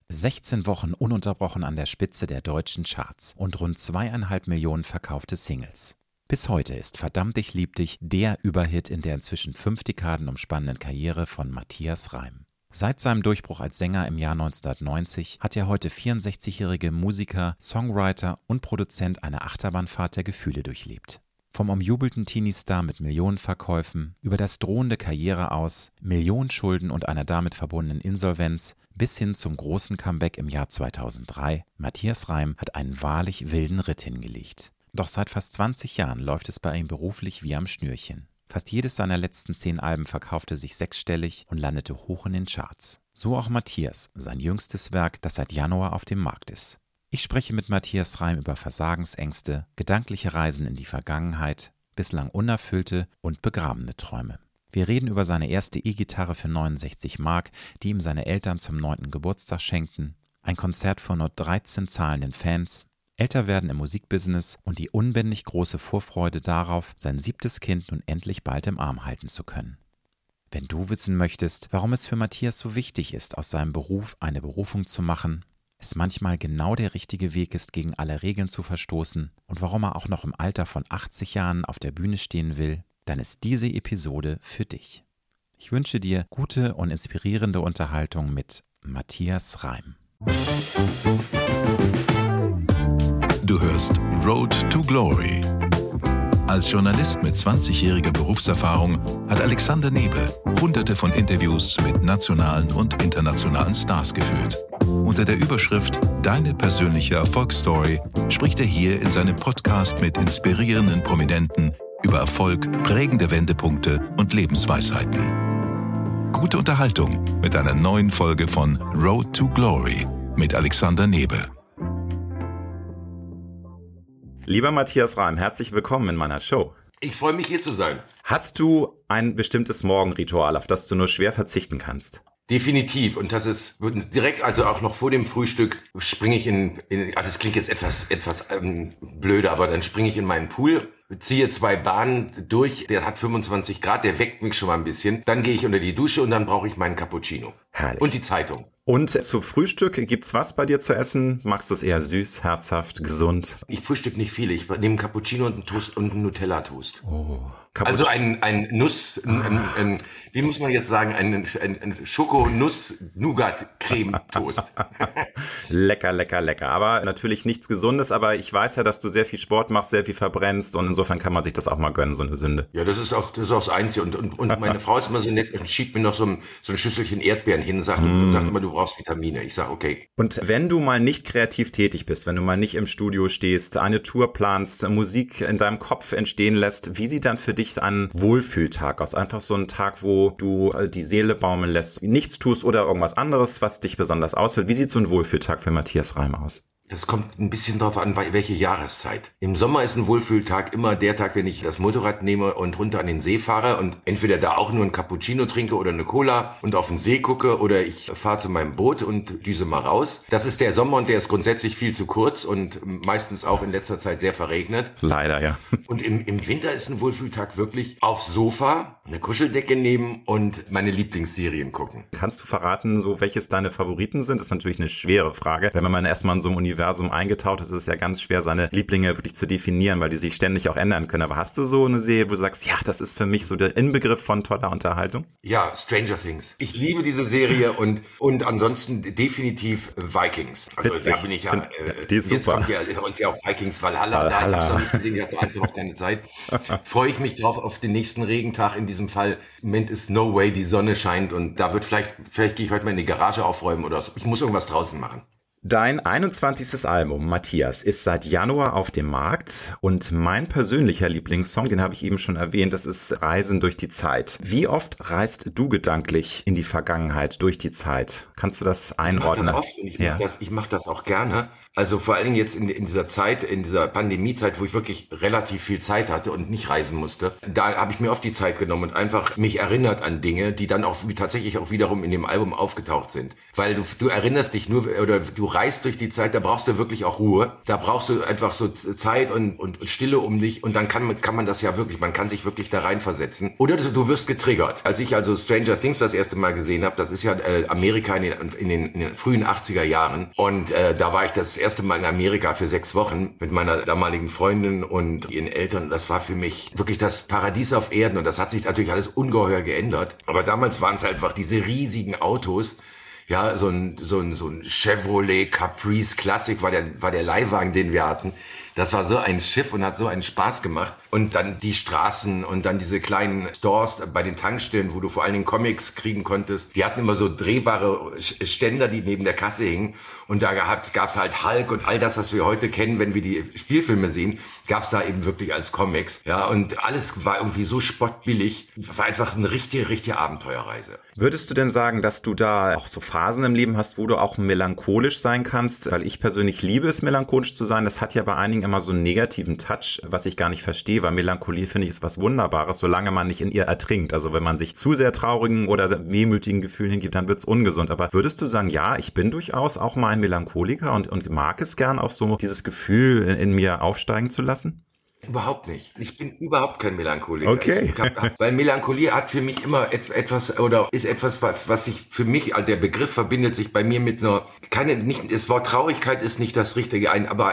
16 Wochen ununterbrochen an der Spitze der deutschen Charts und rund 2,5 Millionen verkaufte Singles. Bis heute ist Verdammt, ich lieb dich der Überhit in der inzwischen 5 Dekaden umspannenden Karriere von Matthias Reim. Seit seinem Durchbruch als Sänger im Jahr 1990 hat der heute 64-jährige Musiker, Songwriter und Produzent eine Achterbahnfahrt der Gefühle durchlebt. Vom umjubelten Teenie-Star mit Millionenverkäufen über das drohende Karriereaus, Millionenschulden und einer damit verbundenen Insolvenz bis hin zum großen Comeback im Jahr 2003, Matthias Reim hat einen wahrlich wilden Ritt hingelegt. Doch seit fast 20 Jahren läuft es bei ihm beruflich wie am Schnürchen. Fast jedes seiner letzten 10 Alben verkaufte sich sechsstellig und landete hoch in den Charts. So auch Matthias, sein jüngstes Werk, das seit Januar auf dem Markt ist. Ich spreche mit Matthias Reim über Versagensängste, gedankliche Reisen in die Vergangenheit, bislang unerfüllte und begrabene Träume. Wir reden über seine erste E-Gitarre für 69 Mark, die ihm seine Eltern zum 9. Geburtstag schenkten, ein Konzert vor nur 13 zahlenden Fans, Älterwerden im Musikbusiness und die unbändig große Vorfreude darauf, sein 7. Kind nun endlich bald im Arm halten zu können. Wenn du wissen möchtest, warum es für Matthias so wichtig ist, aus seinem Beruf eine Berufung zu machen, es manchmal genau der richtige Weg ist, gegen alle Regeln zu verstoßen und warum er auch noch im Alter von 80 Jahren auf der Bühne stehen will, dann ist diese Episode für dich. Ich wünsche dir gute und inspirierende Unterhaltung mit Matthias Reim. Du hörst Road to Glory. Als Journalist mit 20-jähriger Berufserfahrung hat Alexander Nebe Hunderte von Interviews mit nationalen und internationalen Stars geführt. Unter der Überschrift Deine persönliche Erfolgsstory spricht er hier in seinem Podcast mit inspirierenden Prominenten über Erfolg, prägende Wendepunkte und Lebensweisheiten. Gute Unterhaltung mit einer neuen Folge von Road to Glory mit Alexander Nebe. Lieber Matthias Reim, herzlich willkommen in meiner Show. Ich freue mich, hier zu sein. Hast du ein bestimmtes Morgenritual, auf das du nur schwer verzichten kannst? Definitiv. Und das ist direkt, also auch noch vor dem Frühstück, springe ich das klingt jetzt etwas blöde, aber dann springe ich in meinen Pool, ziehe 2 Bahnen durch, der hat 25 Grad, der weckt mich schon mal ein bisschen. Dann gehe ich unter die Dusche und dann brauche ich meinen Cappuccino. Herrlich. Und die Zeitung. Und zu Frühstück, gibt's was bei dir zu essen? Magst du es eher süß, herzhaft, gesund? Ich frühstück nicht viel. Ich nehme einen Cappuccino und einen Toast und einen Nutella-Toast. Oh, also ein Nuss, wie muss man jetzt sagen, ein Schoko-Nuss-Nougat-Creme-Toast. Lecker, lecker, lecker. Aber natürlich nichts Gesundes, aber ich weiß ja, dass du sehr viel Sport machst, sehr viel verbrennst und insofern kann man sich das auch mal gönnen, so eine Sünde. Ja, das ist auch das Einzige. Und meine Frau ist immer so nett und schiebt mir noch so ein Schüsselchen Erdbeeren hin und sagt immer, du brauchst Vitamine. Ich sag okay. Und wenn du mal nicht kreativ tätig bist, wenn du mal nicht im Studio stehst, eine Tour planst, Musik in deinem Kopf entstehen lässt, wie sieht dann für dich ein Wohlfühltag aus? Einfach so ein Tag, wo du die Seele baumeln lässt, nichts tust oder irgendwas anderes, was dich besonders ausfüllt. Wie sieht so ein Wohlfühltag für Matthias Reim aus? Das kommt ein bisschen drauf an, welche Jahreszeit. Im Sommer ist ein Wohlfühltag immer der Tag, wenn ich das Motorrad nehme und runter an den See fahre und entweder da auch nur ein Cappuccino trinke oder eine Cola und auf den See gucke oder ich fahre zu meinem Boot und düse mal raus. Das ist der Sommer und der ist grundsätzlich viel zu kurz und meistens auch in letzter Zeit sehr verregnet. Leider, ja. Und im Winter ist ein Wohlfühltag wirklich aufs Sofa, eine Kuscheldecke nehmen und meine Lieblingsserien gucken. Kannst du verraten, so welches deine Favoriten sind? Das ist natürlich eine schwere Frage. Wenn man erstmal in so einem Universum eingetaucht ist, ist es ja ganz schwer, seine Lieblinge wirklich zu definieren, weil die sich ständig auch ändern können. Aber hast du so eine Serie, wo du sagst, ja, das ist für mich so der Inbegriff von toller Unterhaltung? Ja, Stranger Things. Ich liebe diese Serie und ansonsten definitiv Vikings. Also Witzig. da bin ich ja, die ist jetzt super. Kommt ja auch Vikings Valhalla. Da habe ich noch nicht gesehen, ich habe einfach noch keine Zeit. Freue ich mich drauf auf den nächsten Regentag. In diesem Fall, im Moment ist no way, die Sonne scheint und da wird vielleicht gehe ich heute mal in die Garage aufräumen oder so. Ich muss irgendwas draußen machen. Dein 21. Album, Matthias, ist seit Januar auf dem Markt und mein persönlicher Lieblingssong, den habe ich eben schon erwähnt, das ist Reisen durch die Zeit. Wie oft reist du gedanklich in die Vergangenheit durch die Zeit? Kannst du das einordnen? Ich mache das auch gerne. Also vor allen Dingen jetzt in dieser Zeit, in dieser Pandemiezeit, wo ich wirklich relativ viel Zeit hatte und nicht reisen musste, da habe ich mir oft die Zeit genommen und einfach mich erinnert an Dinge, die dann auch tatsächlich auch wiederum in dem Album aufgetaucht sind. Weil du erinnerst dich nur oder du reist durch die Zeit, da brauchst du wirklich auch Ruhe. Da brauchst du einfach so Zeit und Stille um dich und dann kann man das ja wirklich, man kann sich wirklich da reinversetzen. Oder du wirst getriggert. Als ich also Stranger Things das erste Mal gesehen habe, das ist ja Amerika in den frühen 80er Jahren und da war ich das erste Mal in Amerika für 6 Wochen mit meiner damaligen Freundin und ihren Eltern. Das war für mich wirklich das Paradies auf Erden und das hat sich natürlich alles ungeheuer geändert. Aber damals waren es einfach diese riesigen Autos. Ja, so ein Chevrolet Caprice Classic war der Leihwagen, den wir hatten. Das war so ein Schiff und hat so einen Spaß gemacht. Und dann die Straßen und dann diese kleinen Stores bei den Tankstellen, wo du vor allen Dingen Comics kriegen konntest. Die hatten immer so drehbare Ständer, die neben der Kasse hingen. Und da gab's halt Hulk und all das, was wir heute kennen, wenn wir die Spielfilme sehen, gab's da eben wirklich als Comics. Ja, und alles war irgendwie so spottbillig. War einfach eine richtige Abenteuerreise. Würdest du denn sagen, dass du da auch so Phasen im Leben hast, wo du auch melancholisch sein kannst? Weil ich persönlich liebe es, melancholisch zu sein. Das hat ja bei einigen immer so einen negativen Touch, was ich gar nicht verstehe, weil Melancholie, finde ich, ist was Wunderbares, solange man nicht in ihr ertrinkt. Also wenn man sich zu sehr traurigen oder wehmütigen Gefühlen hingibt, dann wird's ungesund. Aber würdest du sagen, ja, ich bin durchaus auch mal ein Melancholiker und mag es gern auch so, dieses Gefühl in mir aufsteigen zu lassen? Überhaupt nicht. Ich bin überhaupt kein Melancholiker. Okay. Weil Melancholie hat für mich immer etwas oder ist etwas, was sich für mich, also der Begriff verbindet sich bei mir mit das Wort Traurigkeit ist nicht das Richtige, aber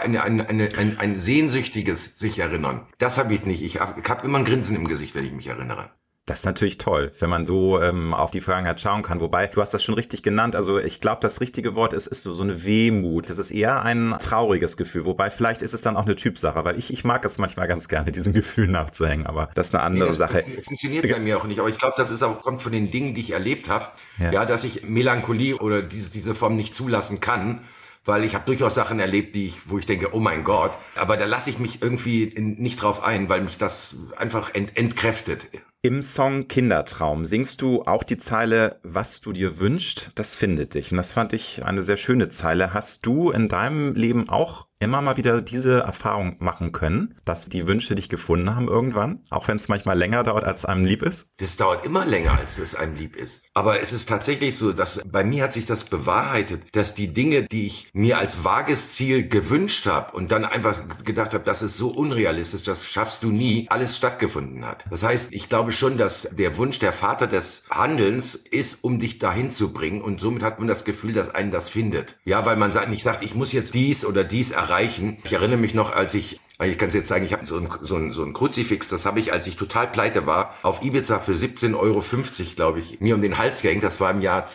ein sehnsüchtiges sich erinnern. Das habe ich nicht. Ich hab immer ein Grinsen im Gesicht, wenn ich mich erinnere. Das ist natürlich toll, wenn man so auf die Vergangenheit schauen kann. Wobei, du hast das schon richtig genannt. Also ich glaube, das richtige Wort ist so eine Wehmut. Das ist eher ein trauriges Gefühl. Wobei vielleicht ist es dann auch eine Typsache, weil ich mag es manchmal ganz gerne, diesem Gefühl nachzuhängen. Aber das ist eine andere Sache. Das funktioniert bei mir auch nicht. Aber ich glaube, das kommt von den Dingen, die ich erlebt habe. Ja, dass ich Melancholie oder diese Form nicht zulassen kann. Weil ich habe durchaus Sachen erlebt, wo ich denke, oh mein Gott. Aber da lasse ich mich irgendwie nicht drauf ein, weil mich das einfach entkräftet. Im Song Kindertraum singst du auch die Zeile, was du dir wünschst, das findet dich. Und das fand ich eine sehr schöne Zeile. Hast du in deinem Leben auch immer mal wieder diese Erfahrung machen können, dass die Wünsche dich gefunden haben irgendwann? Auch wenn es manchmal länger dauert, als einem lieb ist? Das dauert immer länger, als es einem lieb ist. Aber es ist tatsächlich so, dass bei mir hat sich das bewahrheitet, dass die Dinge, die ich mir als vages Ziel gewünscht habe und dann einfach gedacht habe, das ist so unrealistisch, das schaffst du nie, alles stattgefunden hat. Das heißt, ich glaube schon, dass der Wunsch der Vater des Handelns ist, um dich dahin zu bringen und somit hat man das Gefühl, dass einen das findet. Ja, weil man nicht sagt, ich muss jetzt dies oder dies erreichen. Ich erinnere mich noch, als ich kann es jetzt sagen, ich habe so ein Kruzifix, das habe ich, als ich total pleite war, auf Ibiza für 17,50 €, glaube ich, mir um den Hals gehängt. Das war im Jahr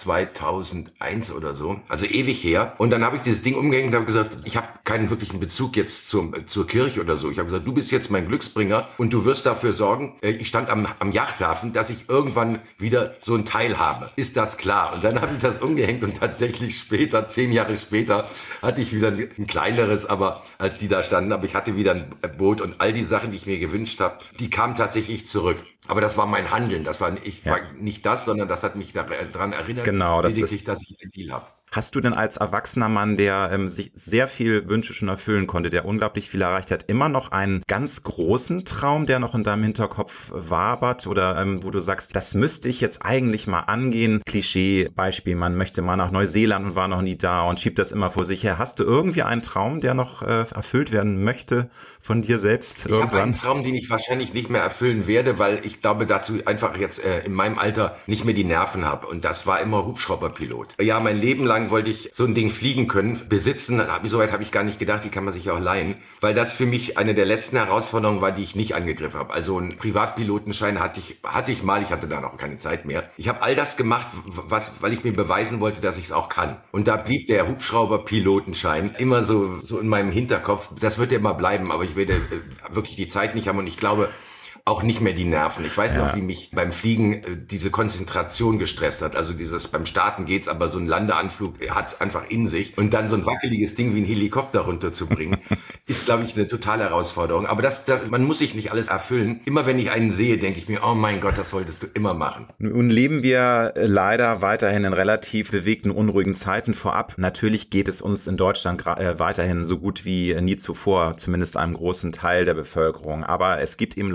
2001 oder so, also ewig her. Und dann habe ich dieses Ding umgehängt und habe gesagt, ich habe keinen wirklichen Bezug jetzt zur Kirche oder so. Ich habe gesagt, du bist jetzt mein Glücksbringer und du wirst dafür sorgen, ich stand am Yachthafen, dass ich irgendwann wieder so ein Teil habe. Ist das klar? Und dann habe ich das umgehängt und tatsächlich später, 10 Jahre später, hatte ich wieder ein kleineres, aber als die da standen, aber ich hatte wieder ein Boot und all die Sachen, die ich mir gewünscht habe, die kamen tatsächlich zurück. Aber das war mein Handeln, war nicht das, sondern das hat mich daran erinnert, genau, dass ich einen Deal habe. Hast du denn als erwachsener Mann, der sich sehr viel Wünsche schon erfüllen konnte, der unglaublich viel erreicht hat, immer noch einen ganz großen Traum, der noch in deinem Hinterkopf wabert oder wo du sagst, das müsste ich jetzt eigentlich mal angehen? Klischee-Beispiel, man möchte mal nach Neuseeland und war noch nie da und schiebt das immer vor sich her. Hast du irgendwie einen Traum, der noch erfüllt werden möchte von dir selbst irgendwann? Ich habe einen Traum, den ich wahrscheinlich nicht mehr erfüllen werde, weil ich glaube, dazu einfach jetzt in meinem Alter nicht mehr die Nerven habe. Und das war immer Hubschrauberpilot. Ja, mein Leben lang wollte ich so ein Ding fliegen können, besitzen. Soweit habe ich gar nicht gedacht, die kann man sich auch leihen. Weil das für mich eine der letzten Herausforderungen war, die ich nicht angegriffen habe. Also einen Privatpilotenschein hatte ich mal, ich hatte da noch keine Zeit mehr. Ich habe all das gemacht, weil ich mir beweisen wollte, dass ich es auch kann. Und da blieb der Hubschrauberpilotenschein immer so in meinem Hinterkopf. Das wird ja immer bleiben, aber ich werde wirklich die Zeit nicht haben und ich glaube, auch nicht mehr die Nerven. Ich weiß noch, wie mich beim Fliegen diese Konzentration gestresst hat. Also beim Starten geht's, aber so ein Landeanflug hat's einfach in sich. Und dann so ein wackeliges Ding wie ein Helikopter runterzubringen, ist, glaube ich, eine totale Herausforderung. Aber man muss sich nicht alles erfüllen. Immer wenn ich einen sehe, denke ich mir, oh mein Gott, das wolltest du immer machen. Nun leben wir leider weiterhin in relativ bewegten, unruhigen Zeiten vorab. Natürlich geht es uns in Deutschland weiterhin so gut wie nie zuvor, zumindest einem großen Teil der Bevölkerung. Aber es gibt eben leider auch diese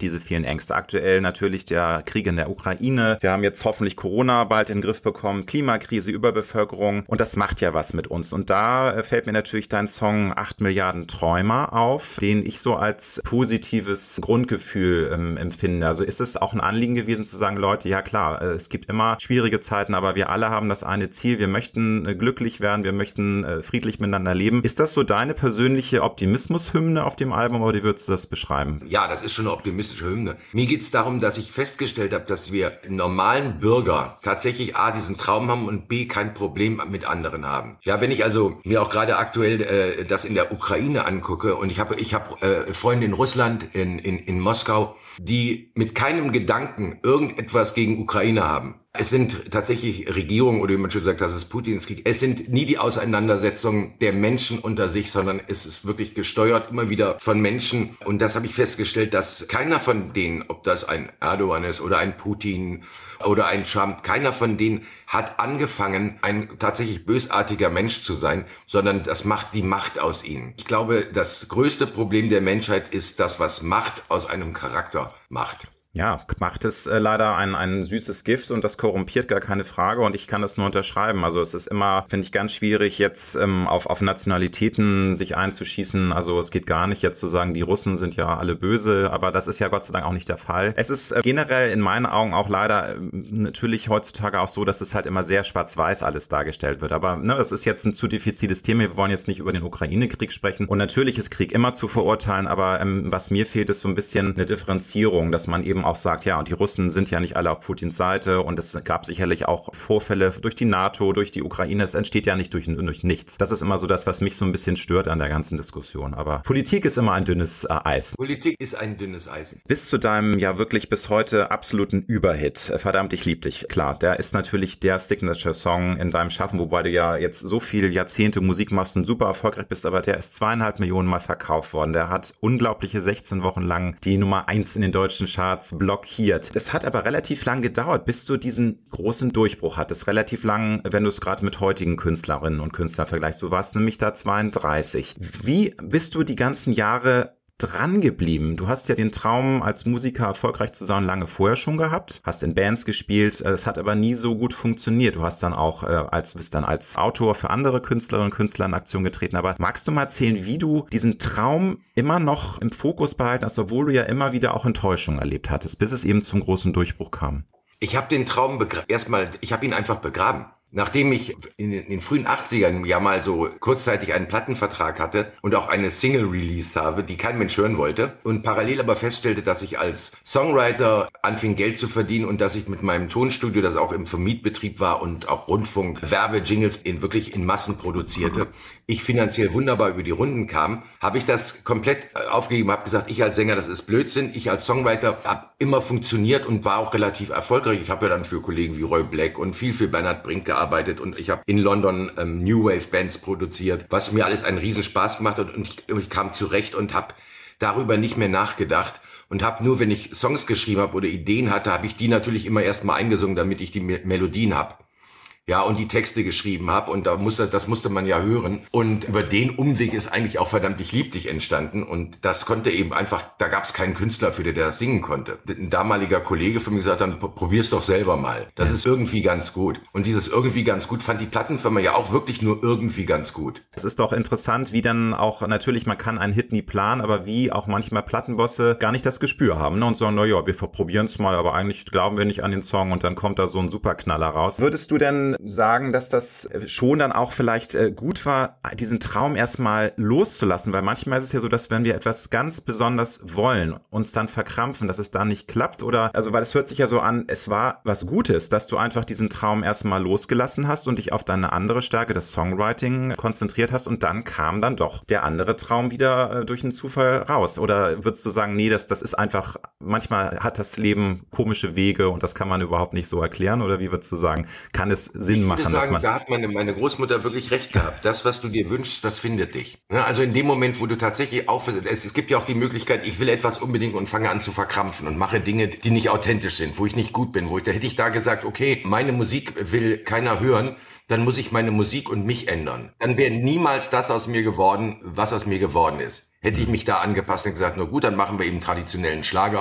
diese vielen Ängste. Aktuell natürlich der Krieg in der Ukraine. Wir haben jetzt hoffentlich Corona bald in den Griff bekommen, Klimakrise, Überbevölkerung und das macht ja was mit uns. Und da fällt mir natürlich dein Song 8 Milliarden Träumer auf, den ich so als positives Grundgefühl empfinde. Also ist es auch ein Anliegen gewesen zu sagen, Leute, ja klar, es gibt immer schwierige Zeiten, aber wir alle haben das eine Ziel, wir möchten glücklich werden, wir möchten friedlich miteinander leben. Ist das so deine persönliche Optimismushymne auf dem Album oder wie würdest du das beschreiben? Ja, das ist schon eine optimistische Hymne. Mir geht's darum, dass ich festgestellt habe, dass wir normalen Bürger tatsächlich A, diesen Traum haben und B, kein Problem mit anderen haben. Ja, wenn ich also mir auch gerade aktuell das in der Ukraine angucke und ich habe Freunde in Russland, in Moskau, die mit keinem Gedanken irgendetwas gegen Ukraine haben. Es sind tatsächlich Regierungen, oder wie man schon sagt, das ist Putins Krieg. Es sind nie die Auseinandersetzungen der Menschen unter sich, sondern es ist wirklich gesteuert immer wieder von Menschen. Und das habe ich festgestellt, dass keiner von denen, ob das ein Erdogan ist oder ein Putin oder ein Trump, keiner von denen hat angefangen, ein tatsächlich bösartiger Mensch zu sein, sondern das macht die Macht aus ihnen. Ich glaube, das größte Problem der Menschheit ist das, was Macht aus einem Charakter macht. Ja, Macht ist leider ein süßes Gift und das korrumpiert, gar keine Frage und ich kann das nur unterschreiben. Also es ist immer, finde ich, ganz schwierig jetzt auf Nationalitäten sich einzuschießen. Also es geht gar nicht jetzt zu sagen, die Russen sind ja alle böse, aber das ist ja Gott sei Dank auch nicht der Fall. Es ist generell in meinen Augen auch leider natürlich heutzutage auch so, dass es halt immer sehr schwarz-weiß alles dargestellt wird. Aber es ist jetzt ein zu diffiziles Thema. Wir wollen jetzt nicht über den Ukraine-Krieg sprechen und natürlich ist Krieg immer zu verurteilen, aber was mir fehlt, ist so ein bisschen eine Differenzierung, dass man eben auch sagt, ja, und die Russen sind ja nicht alle auf Putins Seite und es gab sicherlich auch Vorfälle durch die NATO, durch die Ukraine. Es entsteht ja nicht durch nichts. Das ist immer so das, was mich so ein bisschen stört an der ganzen Diskussion. Aber Politik ist immer ein dünnes Eis. Politik ist ein dünnes Eis. Bis zu deinem ja wirklich bis heute absoluten Überhit, Verdammt, ich lieb dich. Klar, der ist natürlich der Signature-Song in deinem Schaffen, wobei du ja jetzt so viele Jahrzehnte Musik machst und super erfolgreich bist, aber der ist 2,5 Millionen Mal verkauft worden. Der hat unglaubliche 16 Wochen lang die Nummer 1 in den deutschen Charts blockiert. Das hat aber relativ lang gedauert, bis du diesen großen Durchbruch hattest. Relativ lang, wenn du es gerade mit heutigen Künstlerinnen und Künstlern vergleichst. Du warst nämlich da 32. Wie bist du die ganzen Jahre dran geblieben? Du hast ja den Traum, als Musiker erfolgreich zu sein, lange vorher schon gehabt, hast in Bands gespielt, es hat aber nie so gut funktioniert. Du hast dann auch bist dann als Autor für andere Künstlerinnen und Künstler in Aktion getreten. Aber magst du mal erzählen, wie du diesen Traum immer noch im Fokus behalten hast, obwohl du ja immer wieder auch Enttäuschungen erlebt hattest, bis es eben zum großen Durchbruch kam? Ich habe den Traum ich habe ihn einfach begraben. Nachdem ich in den frühen 80ern ja mal so kurzzeitig einen Plattenvertrag hatte und auch eine Single released habe, die kein Mensch hören wollte und parallel aber feststellte, dass ich als Songwriter anfing Geld zu verdienen und dass ich mit meinem Tonstudio, das auch im Vermietbetrieb war und auch Rundfunk, Werbejingles wirklich in Massen produzierte, ich finanziell wunderbar über die Runden kam, habe ich das komplett aufgegeben, habe gesagt, ich als Sänger, das ist Blödsinn, ich als Songwriter habe immer funktioniert und war auch relativ erfolgreich. Ich habe ja dann für Kollegen wie Roy Black und viel für Bernhard Brink gearbeitet und ich habe in London New Wave Bands produziert, was mir alles einen riesen Spaß gemacht hat und ich kam zurecht und habe darüber nicht mehr nachgedacht und habe nur, wenn ich Songs geschrieben habe oder Ideen hatte, habe ich die natürlich immer erstmal eingesungen, damit ich die Melodien habe. Ja, und die Texte geschrieben habe und das musste man ja hören. Und über den Umweg ist eigentlich auch Verdammt, ich lieb dich entstanden und das konnte eben einfach, da gab es keinen Künstler für, der das singen konnte. Ein damaliger Kollege von mir gesagt, dann probier's doch selber mal. Das ist irgendwie ganz gut. Und dieses irgendwie ganz gut fand die Plattenfirma ja auch wirklich nur irgendwie ganz gut. Es ist doch interessant, wie dann auch, natürlich, man kann einen Hit nie planen, aber wie auch manchmal Plattenbosse gar nicht das Gespür haben, ne? Und sagen, naja, wir probieren es mal, aber eigentlich glauben wir nicht an den Song und dann kommt da so ein Superknaller raus. Würdest du denn sagen, dass das schon dann auch vielleicht gut war, diesen Traum erstmal loszulassen, weil manchmal ist es ja so, dass wenn wir etwas ganz besonders wollen, uns dann verkrampfen, dass es dann nicht klappt oder, also weil es hört sich ja so an, es war was Gutes, dass du einfach diesen Traum erstmal losgelassen hast und dich auf deine andere Stärke, das Songwriting, konzentriert hast und dann kam dann doch der andere Traum wieder durch einen Zufall raus oder würdest du sagen, nee, das ist einfach, manchmal hat das Leben komische Wege und das kann man überhaupt nicht so erklären oder wie würdest du sagen, kann es Sinn machen? Ich würde sagen, da hat meine Großmutter wirklich recht gehabt. Das, was du dir wünschst, das findet dich. Also in dem Moment, wo du tatsächlich es gibt ja auch die Möglichkeit, ich will etwas unbedingt und fange an zu verkrampfen und mache Dinge, die nicht authentisch sind, wo ich nicht gut bin, da hätte ich da gesagt, okay, meine Musik will keiner hören, dann muss ich meine Musik und mich ändern. Dann wäre niemals das aus mir geworden, was aus mir geworden ist. Hätte ich mich da angepasst und gesagt, na gut, dann machen wir eben traditionellen Schlager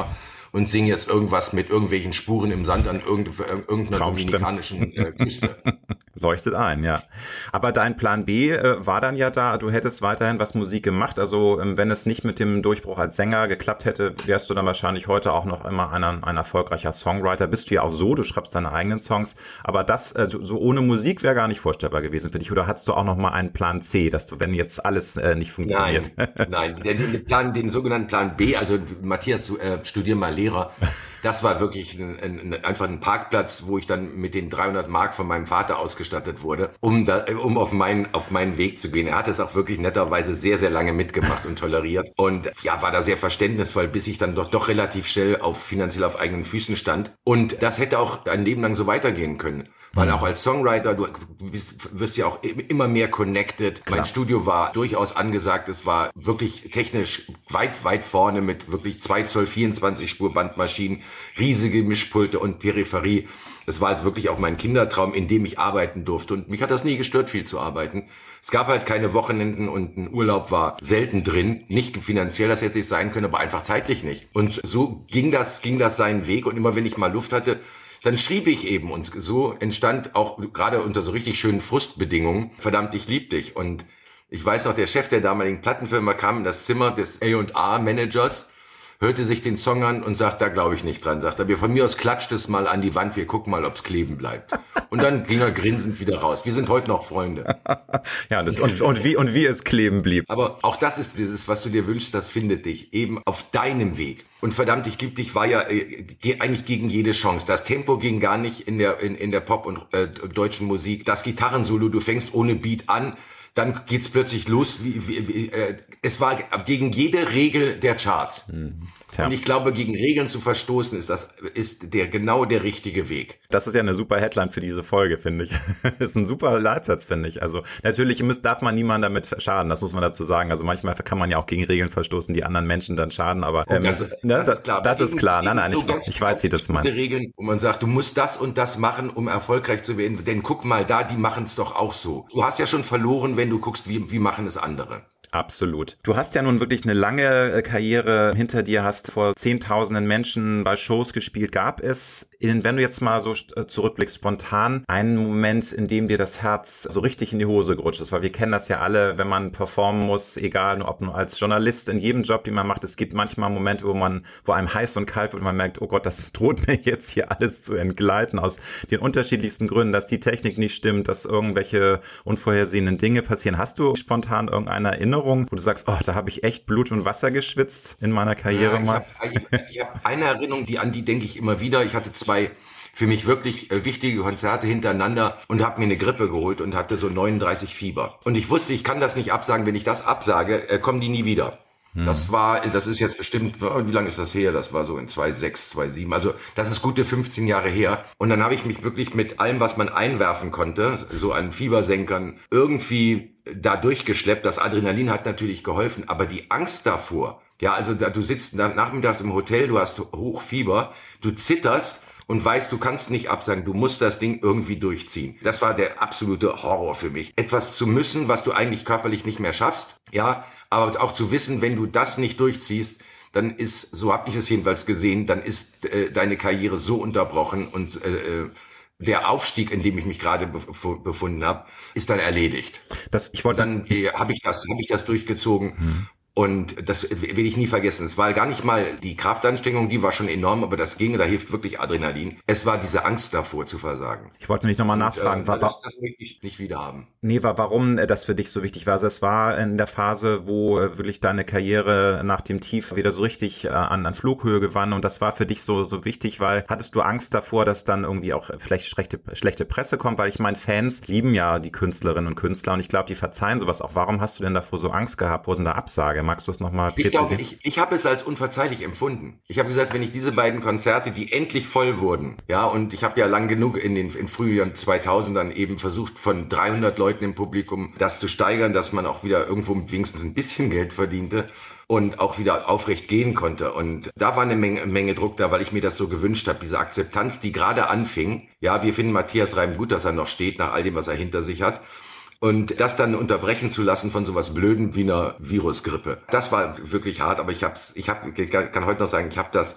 und singe jetzt irgendwas mit irgendwelchen Spuren im Sand an irgendeiner dominikanischen Küste. Leuchtet ein, ja. Aber dein Plan B war dann ja da, du hättest weiterhin was Musik gemacht, also wenn es nicht mit dem Durchbruch als Sänger geklappt hätte, wärst du dann wahrscheinlich heute auch noch immer ein erfolgreicher Songwriter. Bist du ja auch so, du schreibst deine eigenen Songs, aber das so ohne Musik wäre gar nicht vorstellbar gewesen für dich. Oder hattest du auch noch mal einen Plan C, dass du, wenn jetzt alles nicht funktioniert? Nein, den sogenannten Plan B, also Matthias, studier mal Lehrer, das war wirklich einfach ein Parkplatz, wo ich dann mit den 300 Mark von meinem Vater ausgestattet wurde, um auf meinen Weg zu gehen. Er hat es auch wirklich netterweise sehr, sehr lange mitgemacht und toleriert und ja, war da sehr verständnisvoll, bis ich dann doch relativ schnell finanziell auf eigenen Füßen stand. Und das hätte auch ein Leben lang so weitergehen können. Weil auch als Songwriter, du wirst ja auch immer mehr connected. Klar. Mein Studio war durchaus angesagt. Es war wirklich technisch weit, weit vorne mit wirklich 2 Zoll 24 Spur Bandmaschinen, riesige Mischpulte und Peripherie. Es war also wirklich auch mein Kindertraum, in dem ich arbeiten durfte. Und mich hat das nie gestört, viel zu arbeiten. Es gab halt keine Wochenenden und ein Urlaub war selten drin. Nicht finanziell, das hätte es sein können, aber einfach zeitlich nicht. Und so ging das seinen Weg. Und immer wenn ich mal Luft hatte, dann schrieb ich eben und so entstand auch gerade unter so richtig schönen Frustbedingungen, verdammt, ich lieb dich. Und ich weiß noch, der Chef der damaligen Plattenfirma kam in das Zimmer des A&R-Managers, hörte sich den Song an und sagt, da glaube ich nicht dran. Sagt er, von mir aus klatscht es mal an die Wand, wir gucken mal, ob's kleben bleibt. Und dann ging er grinsend wieder raus. Wir sind heute noch Freunde. Ja, und wie es kleben blieb. Aber auch das ist dieses, was du dir wünschst, das findet dich eben auf deinem Weg. Und verdammt, ich lieb dich war ja eigentlich gegen jede Chance. Das Tempo ging gar nicht in der Pop- und deutschen Musik. Das Gitarrensolo, du fängst ohne Beat an, dann geht's plötzlich los. Es war gegen jede Regel der Charts. Tja. Und ich glaube, gegen Regeln zu verstoßen ist genau der richtige Weg. Das ist ja eine super Headline für diese Folge, finde ich. Ist ein super Leitsatz, finde ich. Also natürlich darf man niemandem damit schaden, das muss man dazu sagen. Also manchmal kann man ja auch gegen Regeln verstoßen, die anderen Menschen dann schaden, aber das ist klar. Das ist klar. Nein, ich weiß, wie das meinst. Regeln, wo man sagt, du musst das und das machen, um erfolgreich zu werden. Denn guck mal da, die machen es doch auch so. Du hast ja schon verloren, wenn du guckst, wie machen es andere. Absolut. Du hast ja nun wirklich eine lange Karriere hinter dir, hast vor Zehntausenden Menschen bei Shows gespielt. Gab es, wenn du jetzt mal so zurückblickst, spontan einen Moment, in dem dir das Herz so richtig in die Hose gerutscht ist? Weil wir kennen das ja alle, wenn man performen muss, egal ob nur als Journalist, in jedem Job, den man macht. Es gibt manchmal Momente, wo einem heiß und kalt wird und man merkt, oh Gott, das droht mir jetzt hier alles zu entgleiten aus den unterschiedlichsten Gründen, dass die Technik nicht stimmt, dass irgendwelche unvorhersehenen Dinge passieren. Hast du spontan irgendeine Erinnerung, wo du sagst, oh, da habe ich echt Blut und Wasser geschwitzt in meiner Karriere mal? Ich hab eine Erinnerung, an die denke ich immer wieder. Ich hatte 2 für mich wirklich wichtige Konzerte hintereinander und habe mir eine Grippe geholt und hatte so 39 Fieber. Und ich wusste, ich kann das nicht absagen. Wenn ich das absage, kommen die nie wieder. Das ist jetzt bestimmt, wie lange ist das her? Das war so in 2006, 2007. Also das ist gute 15 Jahre her. Und dann habe ich mich wirklich mit allem, was man einwerfen konnte, so an Fiebersenkern, irgendwie da durchgeschleppt. Das Adrenalin hat natürlich geholfen, aber die Angst davor, ja, also du sitzt nachmittags im Hotel, du hast Hochfieber, du zitterst und weißt, du kannst nicht absagen, du musst das Ding irgendwie durchziehen. Das war der absolute Horror für mich. Etwas zu müssen, was du eigentlich körperlich nicht mehr schaffst, ja, aber auch zu wissen, wenn du das nicht durchziehst, dann ist, so habe ich es jedenfalls gesehen, dann ist deine Karriere so unterbrochen und der Aufstieg, in dem ich mich gerade befunden habe, ist dann erledigt. Dann habe ich das durchgezogen. Und das will ich nie vergessen. Es war gar nicht mal die Kraftanstrengung, die war schon enorm, aber das ging, da hilft wirklich Adrenalin. Es war diese Angst davor zu versagen. Ich wollte mich nochmal nachfragen. Das möchte ich nicht wieder haben. Nee, warum das für dich so wichtig war. Also es war in der Phase, wo wirklich deine Karriere nach dem Tief wieder so richtig an Flughöhe gewann und das war für dich so wichtig, weil hattest du Angst davor, dass dann irgendwie auch vielleicht schlechte Presse kommt, weil ich meine, Fans lieben ja die Künstlerinnen und Künstler und ich glaube, die verzeihen sowas auch. Warum hast du denn davor so Angst gehabt? Wo ist denn da Absage? Magst du es nochmal präzisieren? Ich habe es als unverzeihlich empfunden. Ich habe gesagt, wenn ich diese beiden Konzerte, die endlich voll wurden, ja, und ich habe ja lang genug in Frühjahren 2000ern eben versucht, von 300 Leuten im Publikum das zu steigern, dass man auch wieder irgendwo wenigstens ein bisschen Geld verdiente und auch wieder aufrecht gehen konnte. Und da war eine Menge Druck da, weil ich mir das so gewünscht habe, diese Akzeptanz, die gerade anfing. Ja, wir finden Matthias Reim gut, dass er noch steht, nach all dem, was er hinter sich hat. Und das dann unterbrechen zu lassen von sowas Blöden wie einer Virusgrippe. Das war wirklich hart, aber kann heute noch sagen, ich habe das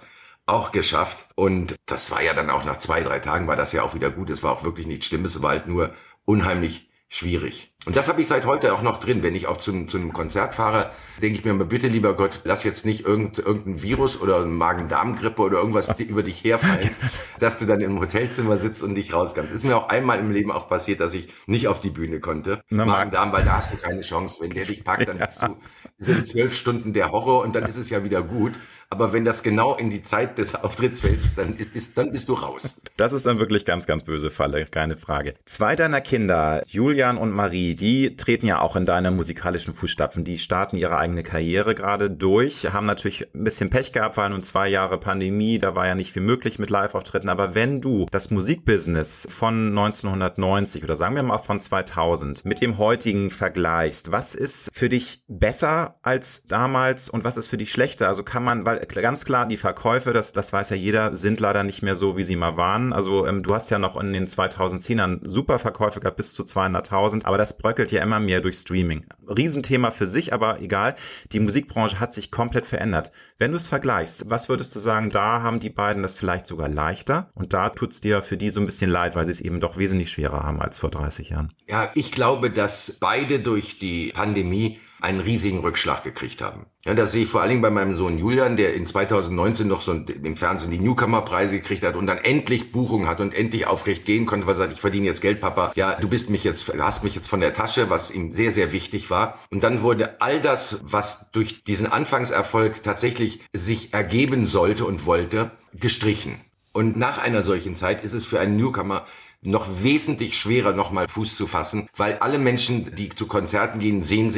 auch geschafft. Und das war ja dann auch nach 2-3 Tagen war das ja auch wieder gut. Es war auch wirklich nichts Schlimmes, es war halt nur unheimlich schwierig. Und das habe ich seit heute auch noch drin. Wenn ich auch zu einem Konzert fahre, denke ich mir mal, bitte, lieber Gott, lass jetzt nicht irgendein Virus oder eine Magen-Darm-Grippe oder irgendwas über dich herfallen, dass du dann im Hotelzimmer sitzt und nicht rauskommst. Ist mir auch einmal im Leben auch passiert, dass ich nicht auf die Bühne konnte. Magen-Darm, weil da hast du keine Chance. Wenn der dich packt, dann sind 12 Stunden der Horror und dann ist es ja wieder gut. Aber wenn das genau in die Zeit des Auftritts fällt, dann bist du raus. Das ist dann wirklich ganz, ganz böse Falle, keine Frage. 2 deiner Kinder, Julian und Marie, die treten ja auch in deine musikalischen Fußstapfen. Die starten ihre eigene Karriere gerade durch, haben natürlich ein bisschen Pech gehabt, weil nun 2 Jahre Pandemie, da war ja nicht viel möglich mit Live-Auftritten. Aber wenn du das Musikbusiness von 1990 oder sagen wir mal von 2000 mit dem heutigen vergleichst, was ist für dich besser als damals und was ist für dich schlechter? Also kann man, weil ganz klar, die Verkäufe, das weiß ja jeder, sind leider nicht mehr so, wie sie mal waren. Also du hast ja noch in den 2010ern super Verkäufe gehabt, bis zu 200.000, aber das bröckelt ja immer mehr durch Streaming. Riesenthema für sich, aber egal. Die Musikbranche hat sich komplett verändert. Wenn du es vergleichst, was würdest du sagen, da haben die beiden das vielleicht sogar leichter und da tut's dir für die so ein bisschen leid, weil sie es eben doch wesentlich schwerer haben als vor 30 Jahren? Ja, ich glaube, dass beide durch die Pandemie einen riesigen Rückschlag gekriegt haben. Ja, das sehe ich vor allen Dingen bei meinem Sohn Julian, der in 2019 noch so im Fernsehen die Newcomer-Preise gekriegt hat und dann endlich Buchungen hat und endlich aufrecht gehen konnte, weil er sagt, ich verdiene jetzt Geld, Papa. Ja, du hast mich jetzt von der Tasche, was ihm sehr, sehr wichtig war. Und dann wurde all das, was durch diesen Anfangserfolg tatsächlich sich ergeben sollte und wollte, gestrichen. Und nach einer solchen Zeit ist es für einen Newcomer noch wesentlich schwerer, nochmal Fuß zu fassen, weil alle Menschen, die zu Konzerten gehen,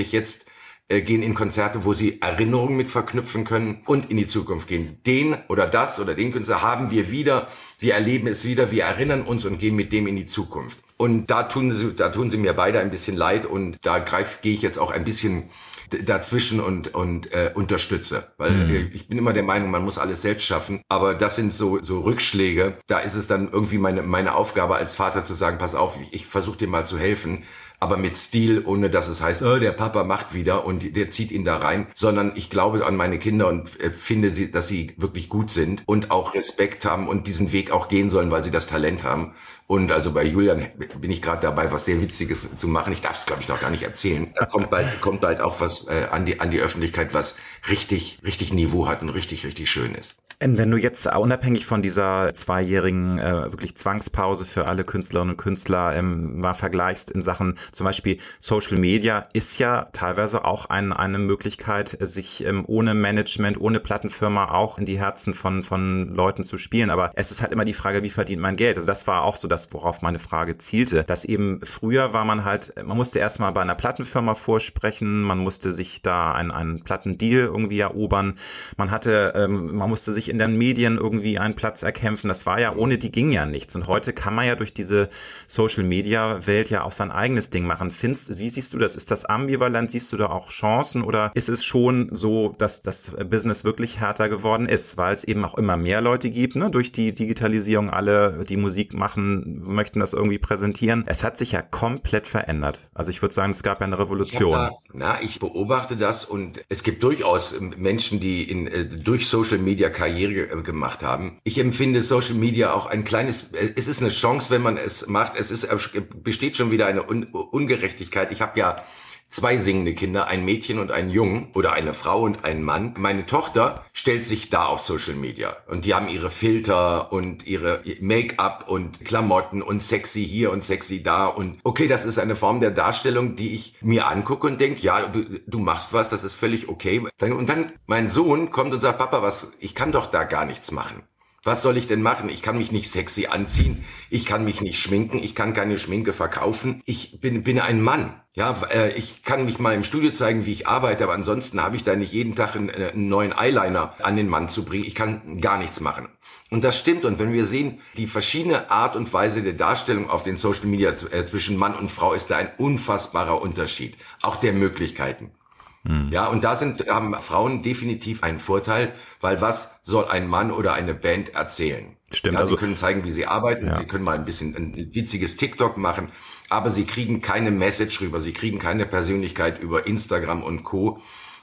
gehen in Konzerte, wo sie Erinnerungen mit verknüpfen können und in die Zukunft gehen. Den oder den Künstler haben wir wieder, wir erleben es wieder, wir erinnern uns und gehen mit dem in die Zukunft. Und da tun sie mir beide ein bisschen leid und da gehe ich jetzt auch ein bisschen dazwischen und unterstütze. Weil ich bin immer der Meinung, man muss alles selbst schaffen. Aber das sind so Rückschläge. Da ist es dann irgendwie meine Aufgabe als Vater zu sagen, pass auf, ich versuche dir mal zu helfen. Aber mit Stil, ohne dass es heißt, der Papa macht wieder und der zieht ihn da rein, sondern ich glaube an meine Kinder und finde, dass sie wirklich gut sind und auch Respekt haben und diesen Weg auch gehen sollen, weil sie das Talent haben. Und also bei Julian bin ich gerade dabei, was sehr Witziges zu machen. Ich darf es, glaube ich, noch gar nicht erzählen. Da kommt bald auch was an die Öffentlichkeit, was richtig Niveau hat und richtig schön ist. Wenn du jetzt unabhängig von dieser 2-jährigen wirklich Zwangspause für alle Künstlerinnen und Künstler mal vergleichst in Sachen zum Beispiel Social Media, ist ja teilweise auch eine Möglichkeit, sich ohne Management, ohne Plattenfirma auch in die Herzen von Leuten zu spielen. Aber es ist halt immer die Frage, wie verdient man Geld? Also das war auch so das, worauf meine Frage zielte. Dass eben früher man musste erstmal bei einer Plattenfirma vorsprechen, man musste sich da einen Plattendeal irgendwie erobern, man musste sich in den Medien irgendwie einen Platz erkämpfen. Das war ja, ohne die ging ja nichts. Und heute kann man ja durch diese Social-Media-Welt ja auch sein eigenes Ding machen. Wie siehst du das? Ist das ambivalent? Siehst du da auch Chancen? Oder ist es schon so, dass das Business wirklich härter geworden ist? Weil es eben auch immer mehr Leute gibt, ne? Durch die Digitalisierung, alle, die Musik machen, möchten das irgendwie präsentieren. Es hat sich ja komplett verändert. Also ich würde sagen, es gab ja eine Revolution. Ich beobachte das und es gibt durchaus Menschen, die durch Social-Media Karriere gemacht haben. Ich empfinde Social Media auch es ist eine Chance, wenn man es macht. Besteht schon wieder eine Ungerechtigkeit. Ich habe ja 2 singende Kinder, ein Mädchen und einen Jungen oder eine Frau und einen Mann. Meine Tochter stellt sich da auf Social Media und die haben ihre Filter und ihre Make-up und Klamotten und sexy hier und sexy da und okay, das ist eine Form der Darstellung, die ich mir angucke und denke, ja, du machst was, das ist völlig okay. Und dann mein Sohn kommt und sagt, Papa, ich kann doch da gar nichts machen. Was soll ich denn machen? Ich kann mich nicht sexy anziehen, ich kann mich nicht schminken, ich kann keine Schminke verkaufen. Ich bin ein Mann. Ja, ich kann mich mal im Studio zeigen, wie ich arbeite, aber ansonsten habe ich da nicht jeden Tag einen neuen Eyeliner an den Mann zu bringen. Ich kann gar nichts machen. Und das stimmt. Und wenn wir sehen, die verschiedene Art und Weise der Darstellung auf den Social Media zwischen Mann und Frau, ist da ein unfassbarer Unterschied. Auch der Möglichkeiten. Ja, und da haben Frauen definitiv einen Vorteil, weil was soll ein Mann oder eine Band erzählen? Stimmt. Ja, sie können zeigen, wie sie arbeiten, sie können mal ein bisschen ein witziges TikTok machen, aber sie kriegen keine Message rüber, sie kriegen keine Persönlichkeit über Instagram und Co.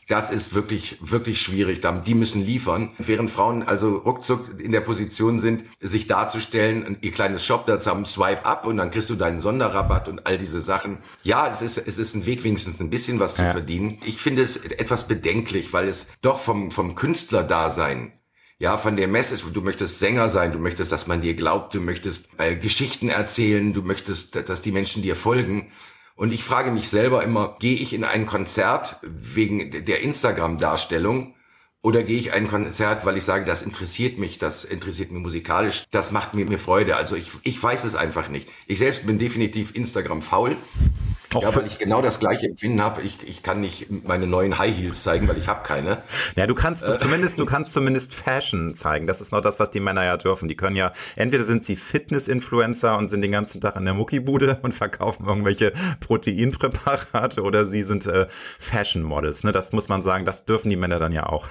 Das ist wirklich, wirklich schwierig. Die müssen liefern. Während Frauen also ruckzuck in der Position sind, sich darzustellen, ihr kleines Shop dazu haben, Swipe up und dann kriegst du deinen Sonderrabatt und all diese Sachen. Ja, es ist ein Weg, wenigstens ein bisschen was zu verdienen. Ich finde es etwas bedenklich, weil es doch vom Künstlerdasein, ja, von der Message, du möchtest Sänger sein, du möchtest, dass man dir glaubt, du möchtest Geschichten erzählen, du möchtest, dass die Menschen dir folgen. Und ich frage mich selber immer, gehe ich in ein Konzert wegen der Instagram-Darstellung oder gehe ich in ein Konzert, weil ich sage, das interessiert mich musikalisch, das macht mir Freude. Also ich weiß es einfach nicht. Ich selbst bin definitiv Instagram-faul. Ja, weil ich genau das gleiche Empfinden habe. Ich kann nicht meine neuen High Heels zeigen, weil ich habe keine. Ja, du kannst zumindest Fashion zeigen. Das ist noch das, was die Männer ja dürfen. Die können ja, entweder sind sie Fitness-Influencer und sind den ganzen Tag in der Muckibude und verkaufen irgendwelche Proteinpräparate oder sie sind Fashion-Models. Ne? Das muss man sagen, das dürfen die Männer dann ja auch.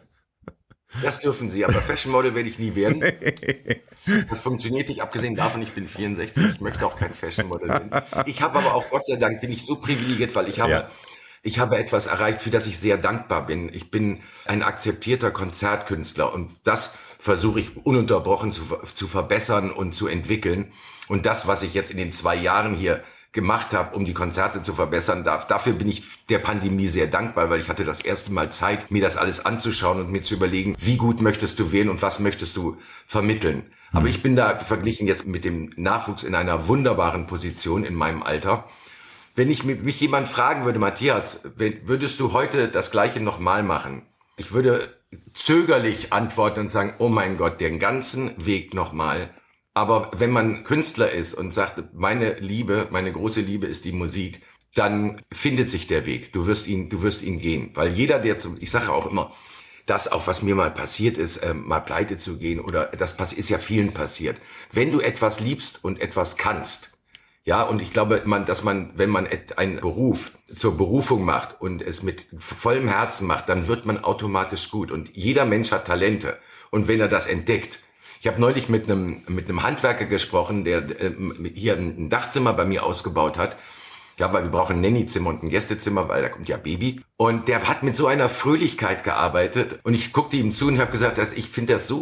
Das dürfen sie, aber Fashion Model werde ich nie werden. Das funktioniert nicht, abgesehen davon, ich bin 64, ich möchte auch kein Fashion Model werden. Ich habe aber auch, Gott sei Dank, bin ich so privilegiert, weil ich habe etwas erreicht, für das ich sehr dankbar bin. Ich bin ein akzeptierter Konzertkünstler und das versuche ich ununterbrochen zu verbessern und zu entwickeln. Und das, was ich jetzt in den 2 Jahren hier gemacht habe, um die Konzerte zu verbessern. Dafür bin ich der Pandemie sehr dankbar, weil ich hatte das erste Mal Zeit, mir das alles anzuschauen und mir zu überlegen, wie gut möchtest du werden und was möchtest du vermitteln. Aber ich bin da verglichen jetzt mit dem Nachwuchs in einer wunderbaren Position in meinem Alter. Wenn mich jemand fragen würde, Matthias, würdest du heute das Gleiche nochmal machen? Ich würde zögerlich antworten und sagen, oh mein Gott, den ganzen Weg nochmal. Aber wenn man Künstler ist und sagt, meine große Liebe ist die Musik, dann findet sich der Weg. Du wirst ihn gehen. Weil jeder, ich sage auch immer, das auch, was mir mal passiert ist, mal pleite zu gehen oder ist ja vielen passiert. Wenn du etwas liebst und etwas kannst, ja, und ich glaube, wenn man einen Beruf zur Berufung macht und es mit vollem Herzen macht, dann wird man automatisch gut. Und jeder Mensch hat Talente. Und wenn er das entdeckt, ich habe neulich mit einem Handwerker gesprochen, der hier ein Dachzimmer bei mir ausgebaut hat. Ja, weil wir brauchen ein Nannyzimmer und ein Gästezimmer, weil da kommt ja Baby. Und der hat mit so einer Fröhlichkeit gearbeitet. Und ich guckte ihm zu und habe gesagt, ich finde das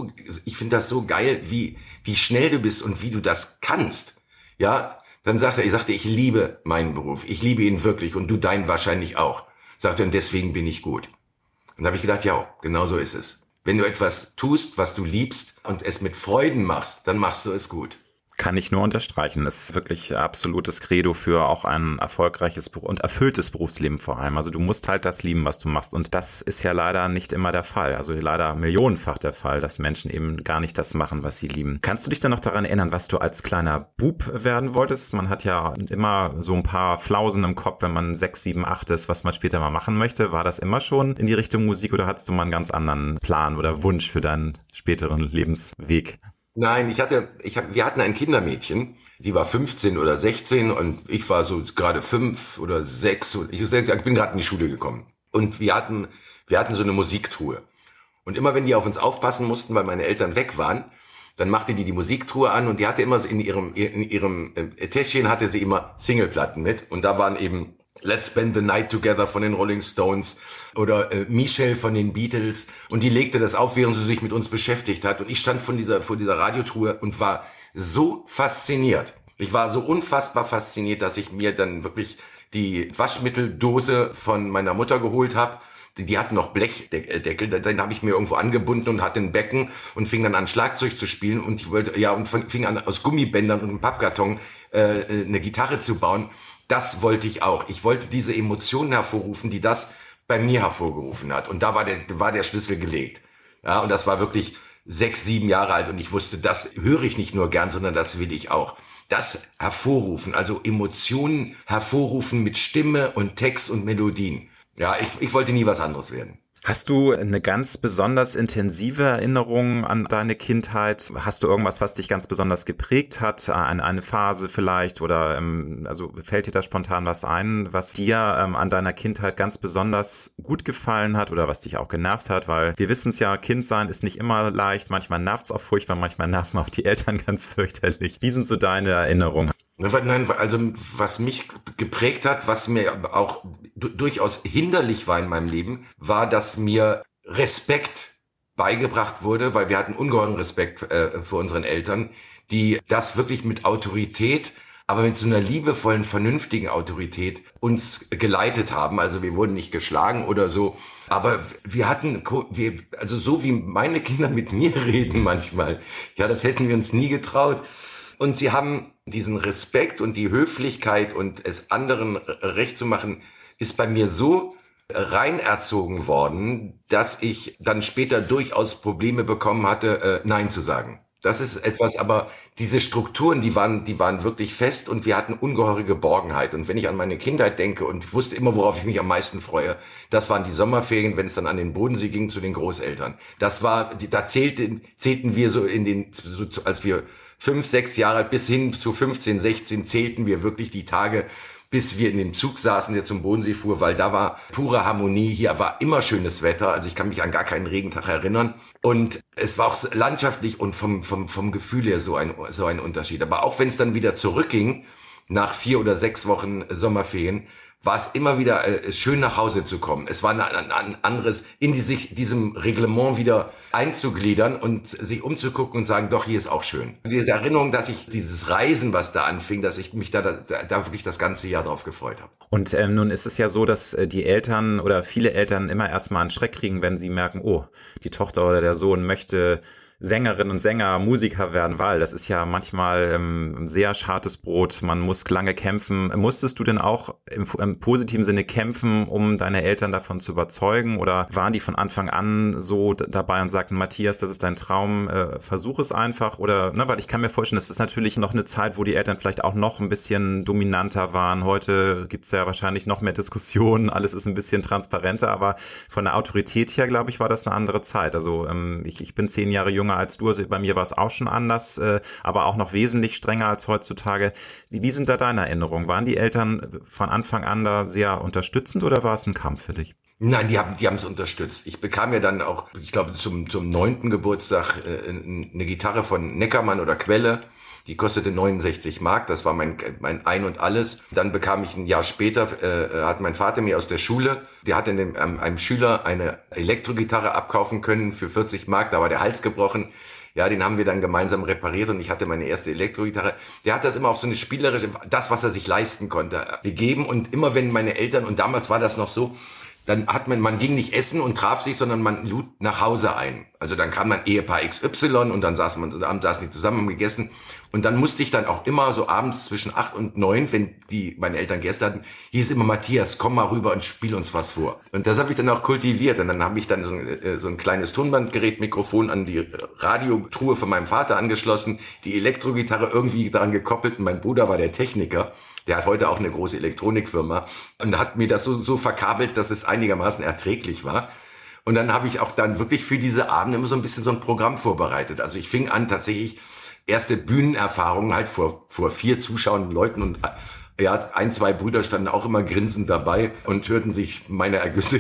so geil, wie schnell du bist und wie du das kannst. Ja, dann sagte er, ich liebe meinen Beruf. Ich liebe ihn wirklich und du deinen wahrscheinlich auch. Sagte, und deswegen bin ich gut. Und da habe ich gedacht, ja, genau so ist es. Wenn du etwas tust, was du liebst und es mit Freuden machst, dann machst du es gut. Kann ich nur unterstreichen. Das ist wirklich absolutes Credo für auch ein erfolgreiches und erfülltes Berufsleben vor allem. Also du musst halt das lieben, was du machst. Und das ist ja leider nicht immer der Fall. Also leider millionenfach der Fall, dass Menschen eben gar nicht das machen, was sie lieben. Kannst du dich dann noch daran erinnern, was du als kleiner Bub werden wolltest? Man hat ja immer so ein paar Flausen im Kopf, wenn man 6, 7, 8 ist, was man später mal machen möchte. War das immer schon in die Richtung Musik oder hattest du mal einen ganz anderen Plan oder Wunsch für deinen späteren Lebensweg? Nein, wir hatten ein Kindermädchen, die war 15 oder 16 und ich war so gerade 5 oder 6 und ich bin gerade in die Schule gekommen. Und wir hatten so eine Musiktruhe. Und immer wenn die auf uns aufpassen mussten, weil meine Eltern weg waren, dann machte die Musiktruhe an und die hatte immer so in ihrem Täschchen hatte sie immer Singleplatten mit und da waren eben Let's Spend the Night Together von den Rolling Stones oder Michelle von den Beatles und die legte das auf, während sie sich mit uns beschäftigt hat und ich stand vor dieser Radiotruhe und war so fasziniert. Ich war so unfassbar fasziniert, dass ich mir dann wirklich die Waschmitteldose von meiner Mutter geholt habe. Die hatten noch Blechdeckel, den habe ich mir irgendwo angebunden und hatte ein Becken und fing dann an Schlagzeug zu spielen und fing an aus Gummibändern und einem Pappkarton eine Gitarre zu bauen. Das wollte ich auch. Ich wollte diese Emotionen hervorrufen, die das bei mir hervorgerufen hat. Und da war der Schlüssel gelegt. Ja, und das war wirklich 6, 7 Jahre alt. Und ich wusste, das höre ich nicht nur gern, sondern das will ich auch. Das hervorrufen, also Emotionen hervorrufen mit Stimme und Text und Melodien. Ja, ich wollte nie was anderes werden. Hast du eine ganz besonders intensive Erinnerung an deine Kindheit? Hast du irgendwas, was dich ganz besonders geprägt hat? An eine Phase vielleicht? Oder also fällt dir da spontan was ein, was dir an deiner Kindheit ganz besonders gut gefallen hat oder was dich auch genervt hat? Weil wir wissen es ja, Kind sein ist nicht immer leicht. Manchmal nervt es auch furchtbar, manchmal nerven auch die Eltern ganz fürchterlich. Wie sind so deine Erinnerungen? Nein, also was mich geprägt hat, was mir auch durchaus hinderlich war in meinem Leben, war, dass mir Respekt beigebracht wurde, weil wir hatten ungeheuren Respekt vor unseren Eltern, die das wirklich mit Autorität, aber mit so einer liebevollen, vernünftigen Autorität uns geleitet haben. Also wir wurden nicht geschlagen oder so, aber also so wie meine Kinder mit mir reden manchmal, ja, das hätten wir uns nie getraut. Und sie haben diesen Respekt und die Höflichkeit und es anderen recht zu machen, ist bei mir so rein erzogen worden, dass ich dann später durchaus Probleme bekommen hatte, Nein zu sagen. Das ist etwas, aber diese Strukturen, die waren wirklich fest und wir hatten ungeheure Geborgenheit. Und wenn ich an meine Kindheit denke und wusste immer, worauf ich mich am meisten freue, das waren die Sommerferien, wenn es dann an den Bodensee ging zu den Großeltern. Da zählten wir so als wir 5, 6 Jahre alt bis hin zu 15, 16 zählten wir wirklich die Tage, bis wir in dem Zug saßen, der zum Bodensee fuhr, weil da war pure Harmonie. Hier war immer schönes Wetter, also ich kann mich an gar keinen Regentag erinnern. Und es war auch landschaftlich und vom Gefühl her so ein Unterschied. Aber auch wenn es dann wieder zurückging, nach 4 oder 6 Wochen Sommerferien, war es immer wieder schön nach Hause zu kommen. Es war ein anderes, diesem Reglement wieder einzugliedern und sich umzugucken und sagen, doch, hier ist auch schön. Diese Erinnerung, dass ich dieses Reisen, was da anfing, dass ich mich da wirklich das ganze Jahr drauf gefreut habe. Und nun ist es ja so, dass die Eltern oder viele Eltern immer erstmal einen Schreck kriegen, wenn sie merken, oh, die Tochter oder der Sohn möchte Sängerinnen und Sänger, Musiker werden, weil das ist ja manchmal sehr schartes Brot, man muss lange kämpfen. Musstest du denn auch im positiven Sinne kämpfen, um deine Eltern davon zu überzeugen, oder waren die von Anfang an so dabei und sagten, Matthias, das ist dein Traum, versuch es einfach, oder, ne, weil ich kann mir vorstellen, das ist natürlich noch eine Zeit, wo die Eltern vielleicht auch noch ein bisschen dominanter waren. Heute gibt's ja wahrscheinlich noch mehr Diskussionen, alles ist ein bisschen transparenter, aber von der Autorität her, glaube ich, war das eine andere Zeit. Also ich bin 10 Jahre jünger als du, also bei mir war es auch schon anders, aber auch noch wesentlich strenger als heutzutage. Wie sind da deine Erinnerungen? Waren die Eltern von Anfang an da sehr unterstützend oder war es ein Kampf für dich? Nein, die haben es unterstützt. Ich bekam ja dann auch, ich glaube, zum 9. Geburtstag eine Gitarre von Neckermann oder Quelle. Die kostete 69 Mark, das war mein Ein und Alles. Dann bekam ich ein Jahr später, hat mein Vater mir aus der Schule, der hat einem Schüler eine Elektrogitarre abkaufen können für 40 Mark, da war der Hals gebrochen. Ja, den haben wir dann gemeinsam repariert und ich hatte meine erste Elektrogitarre. Der hat das immer auf so eine spielerische, das, was er sich leisten konnte, gegeben. Und immer wenn meine Eltern, und damals war das noch so, dann hat man ging nicht essen und traf sich, sondern man lud nach Hause ein. Also dann kam man Ehepaar XY und dann saßen die zusammen, haben gegessen. Und dann musste ich dann auch immer so abends zwischen 8 und 9, wenn meine Eltern Gäste hatten, hieß immer, Matthias, komm mal rüber und spiel uns was vor. Und das habe ich dann auch kultiviert. Und dann habe ich dann so ein kleines Tonbandgerät, Mikrofon an die Radiotruhe von meinem Vater angeschlossen, die Elektrogitarre irgendwie daran gekoppelt. Und mein Bruder war der Techniker. Der hat heute auch eine große Elektronikfirma und hat mir das so verkabelt, dass es einigermaßen erträglich war. Und dann habe ich auch dann wirklich für diese Abende immer so ein bisschen so ein Programm vorbereitet. Also ich fing an tatsächlich erste Bühnenerfahrungen halt vor 4 zuschauenden Leuten und ja, 1, 2 Brüder standen auch immer grinsend dabei und hörten sich meine Ergüsse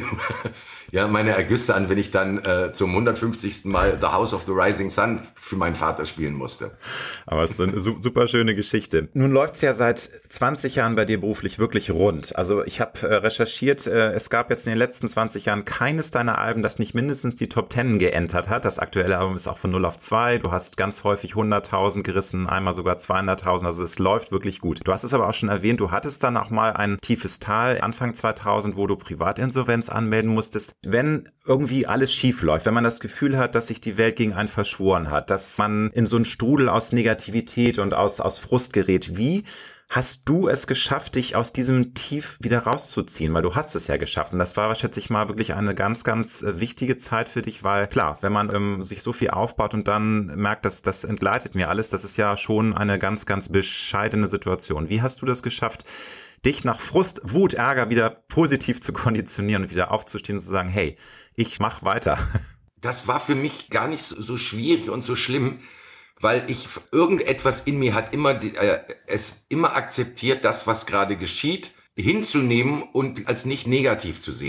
an, wenn ich dann zum 150. Mal The House of the Rising Sun für meinen Vater spielen musste. Aber es ist eine super schöne Geschichte. Nun läuft's ja seit 20 Jahren bei dir beruflich wirklich rund. Also ich habe recherchiert, es gab jetzt in den letzten 20 Jahren keines deiner Alben, das nicht mindestens die Top 10 geentert hat. Das aktuelle Album ist auch von 0 auf 2. Du hast ganz häufig 100.000 gerissen, einmal sogar 200.000. Also es läuft wirklich gut. Du hast es aber auch schon erwähnt, du hattest dann auch mal ein tiefes Tal Anfang 2000, wo du Privatinsolvenz anmelden musstest. Wenn irgendwie alles schief läuft, wenn man das Gefühl hat, dass sich die Welt gegen einen verschworen hat, dass man in so einen Strudel aus Negativität und aus Frust gerät, wie hast du es geschafft, dich aus diesem Tief wieder rauszuziehen? Weil du hast es ja geschafft. Und das war, schätze ich mal, wirklich eine ganz, ganz wichtige Zeit für dich, weil klar, wenn man sich so viel aufbaut und dann merkt, dass das entgleitet mir alles, das ist ja schon eine ganz, ganz bescheidene Situation. Wie hast du das geschafft, dich nach Frust, Wut, Ärger wieder positiv zu konditionieren und wieder aufzustehen und zu sagen, hey, ich mach weiter? Das war für mich gar nicht so schwierig und so schlimm, weil irgendetwas in mir hat es immer akzeptiert, das, was gerade geschieht, hinzunehmen und als nicht negativ zu sehen.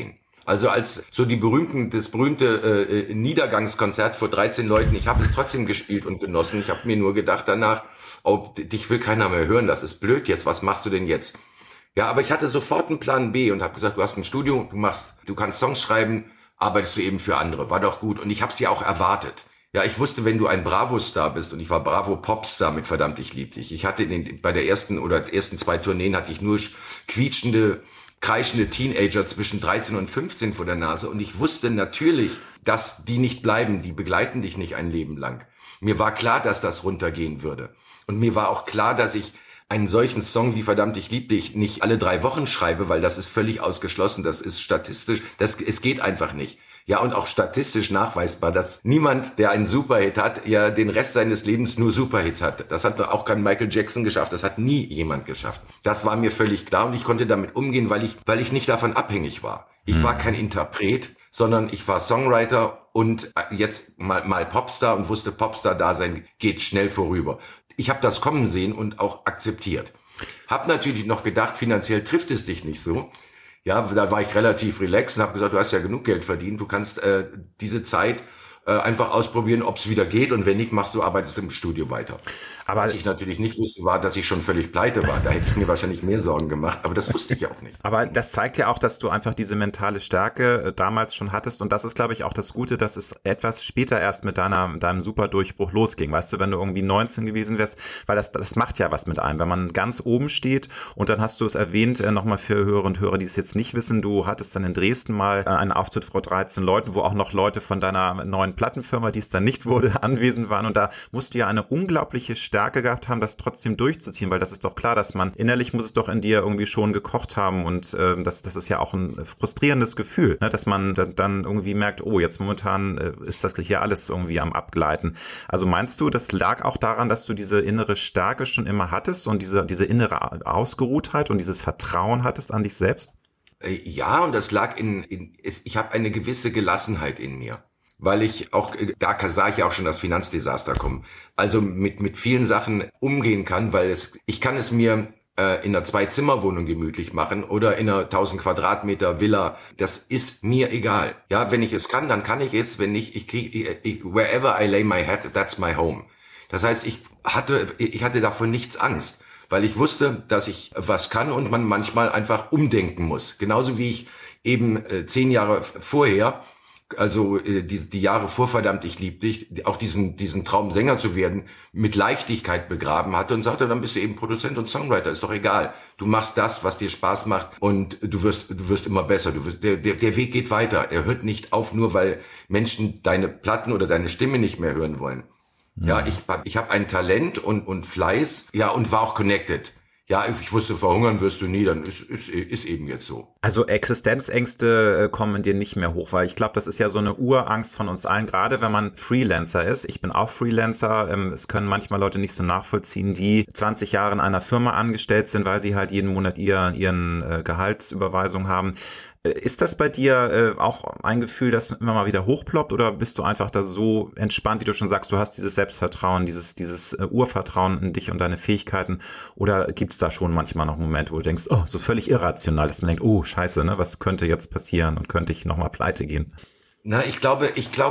Also als so das berühmte Niedergangskonzert vor 13 Leuten, ich habe es trotzdem gespielt und genossen. Ich habe mir nur gedacht danach, oh, dich will keiner mehr hören, das ist blöd jetzt, was machst du denn jetzt? Ja, aber ich hatte sofort einen Plan B und habe gesagt, du hast ein Studio, du kannst Songs schreiben, arbeitest du eben für andere, war doch gut. Und ich habe es ja auch erwartet. Ja, ich wusste, wenn du ein Bravo-Star bist, und ich war Bravo-Popstar mit Verdammt, ich lieb dich. Ich hatte bei der ersten 2 Tourneen hatte ich nur quietschende, kreischende Teenager zwischen 13 und 15 vor der Nase. Und ich wusste natürlich, dass die nicht bleiben, die begleiten dich nicht ein Leben lang. Mir war klar, dass das runtergehen würde. Und mir war auch klar, dass ich einen solchen Song wie Verdammt, ich lieb dich nicht alle 3 Wochen schreibe, weil das ist völlig ausgeschlossen. Das ist statistisch, es geht einfach nicht. Ja, und auch statistisch nachweisbar, dass niemand, der einen Superhit hat, ja den Rest seines Lebens nur Superhits hat. Das hat auch kein Michael Jackson geschafft. Das hat nie jemand geschafft. Das war mir völlig klar und ich konnte damit umgehen, weil ich nicht davon abhängig war. Ich war kein Interpret, sondern ich war Songwriter und jetzt mal Popstar und wusste, Popstar-Dasein geht schnell vorüber. Ich habe das kommen sehen und auch akzeptiert. Hab natürlich noch gedacht, finanziell trifft es dich nicht so. Ja, da war ich relativ relaxed und habe gesagt, du hast ja genug Geld verdient, du kannst diese Zeit einfach ausprobieren, ob es wieder geht und wenn nicht, arbeitest du im Studio weiter. Aber was ich natürlich nicht wusste, war, dass ich schon völlig pleite war. Da hätte ich mir wahrscheinlich mehr Sorgen gemacht, aber das wusste ich ja auch nicht. Aber das zeigt ja auch, dass du einfach diese mentale Stärke damals schon hattest und das ist, glaube ich, auch das Gute, dass es etwas später erst mit deinem Superdurchbruch losging. Weißt du, wenn du irgendwie 19 gewesen wärst, weil das macht ja was mit einem, wenn man ganz oben steht und dann hast du es erwähnt, nochmal für Hörer und Hörer, die es jetzt nicht wissen, du hattest dann in Dresden mal einen Auftritt vor 13 Leuten, wo auch noch Leute von deiner neuen Plattenfirma, die es dann nicht wurde, anwesend waren und da musst du ja eine unglaubliche Stärke gehabt haben, das trotzdem durchzuziehen, weil das ist doch klar, dass man innerlich muss es doch in dir irgendwie schon gekocht haben und das ist ja auch ein frustrierendes Gefühl, ne, dass man dann irgendwie merkt, oh, jetzt momentan ist das hier alles irgendwie am Abgleiten. Also meinst du, das lag auch daran, dass du diese innere Stärke schon immer hattest und diese innere Ausgeruhtheit und dieses Vertrauen hattest an dich selbst? Ja, und das lag ich habe eine gewisse Gelassenheit in mir. Weil ich auch, da sah ich ja auch schon das Finanzdesaster kommen. Also mit vielen Sachen umgehen kann, weil ich kann es mir in einer 2-Zimmer-Wohnung gemütlich machen oder in einer 1000 Quadratmeter Villa. Das ist mir egal. Ja, wenn ich es kann, dann kann ich es. Wenn nicht, wherever I lay my head, that's my home. Das heißt, ich hatte davon nichts Angst, weil ich wusste, dass ich was kann und man manchmal einfach umdenken muss. Genauso wie ich eben 10 Jahre vorher, also die Jahre vor Verdammt, ich lieb dich, auch diesen Traum Sänger zu werden, mit Leichtigkeit begraben hatte und sagte, dann bist du eben Produzent und Songwriter, ist doch egal. Du machst das, was dir Spaß macht und du wirst immer besser. Der Weg geht weiter. Er hört nicht auf, nur weil Menschen deine Platten oder deine Stimme nicht mehr hören wollen. Ja, ich hab ein Talent und Fleiß, ja, und war auch connected. Ja, ich wusste, verhungern wirst du nie, dann ist eben jetzt so. Also Existenzängste kommen in dir nicht mehr hoch, weil ich glaube, das ist ja so eine Urangst von uns allen, gerade wenn man Freelancer ist. Ich bin auch Freelancer. Es können manchmal Leute nicht so nachvollziehen, die 20 Jahre in einer Firma angestellt sind, weil sie halt jeden Monat ihren Gehaltsüberweisung haben. Ist das bei dir auch ein Gefühl, das immer mal wieder hochploppt oder bist du einfach da so entspannt, wie du schon sagst, du hast dieses Selbstvertrauen, dieses Urvertrauen in dich und deine Fähigkeiten oder gibt es da schon manchmal noch Momente, wo du denkst, oh, so völlig irrational, dass man denkt, oh, scheiße, ne, was könnte jetzt passieren und könnte ich nochmal pleite gehen? Na, ich glaube,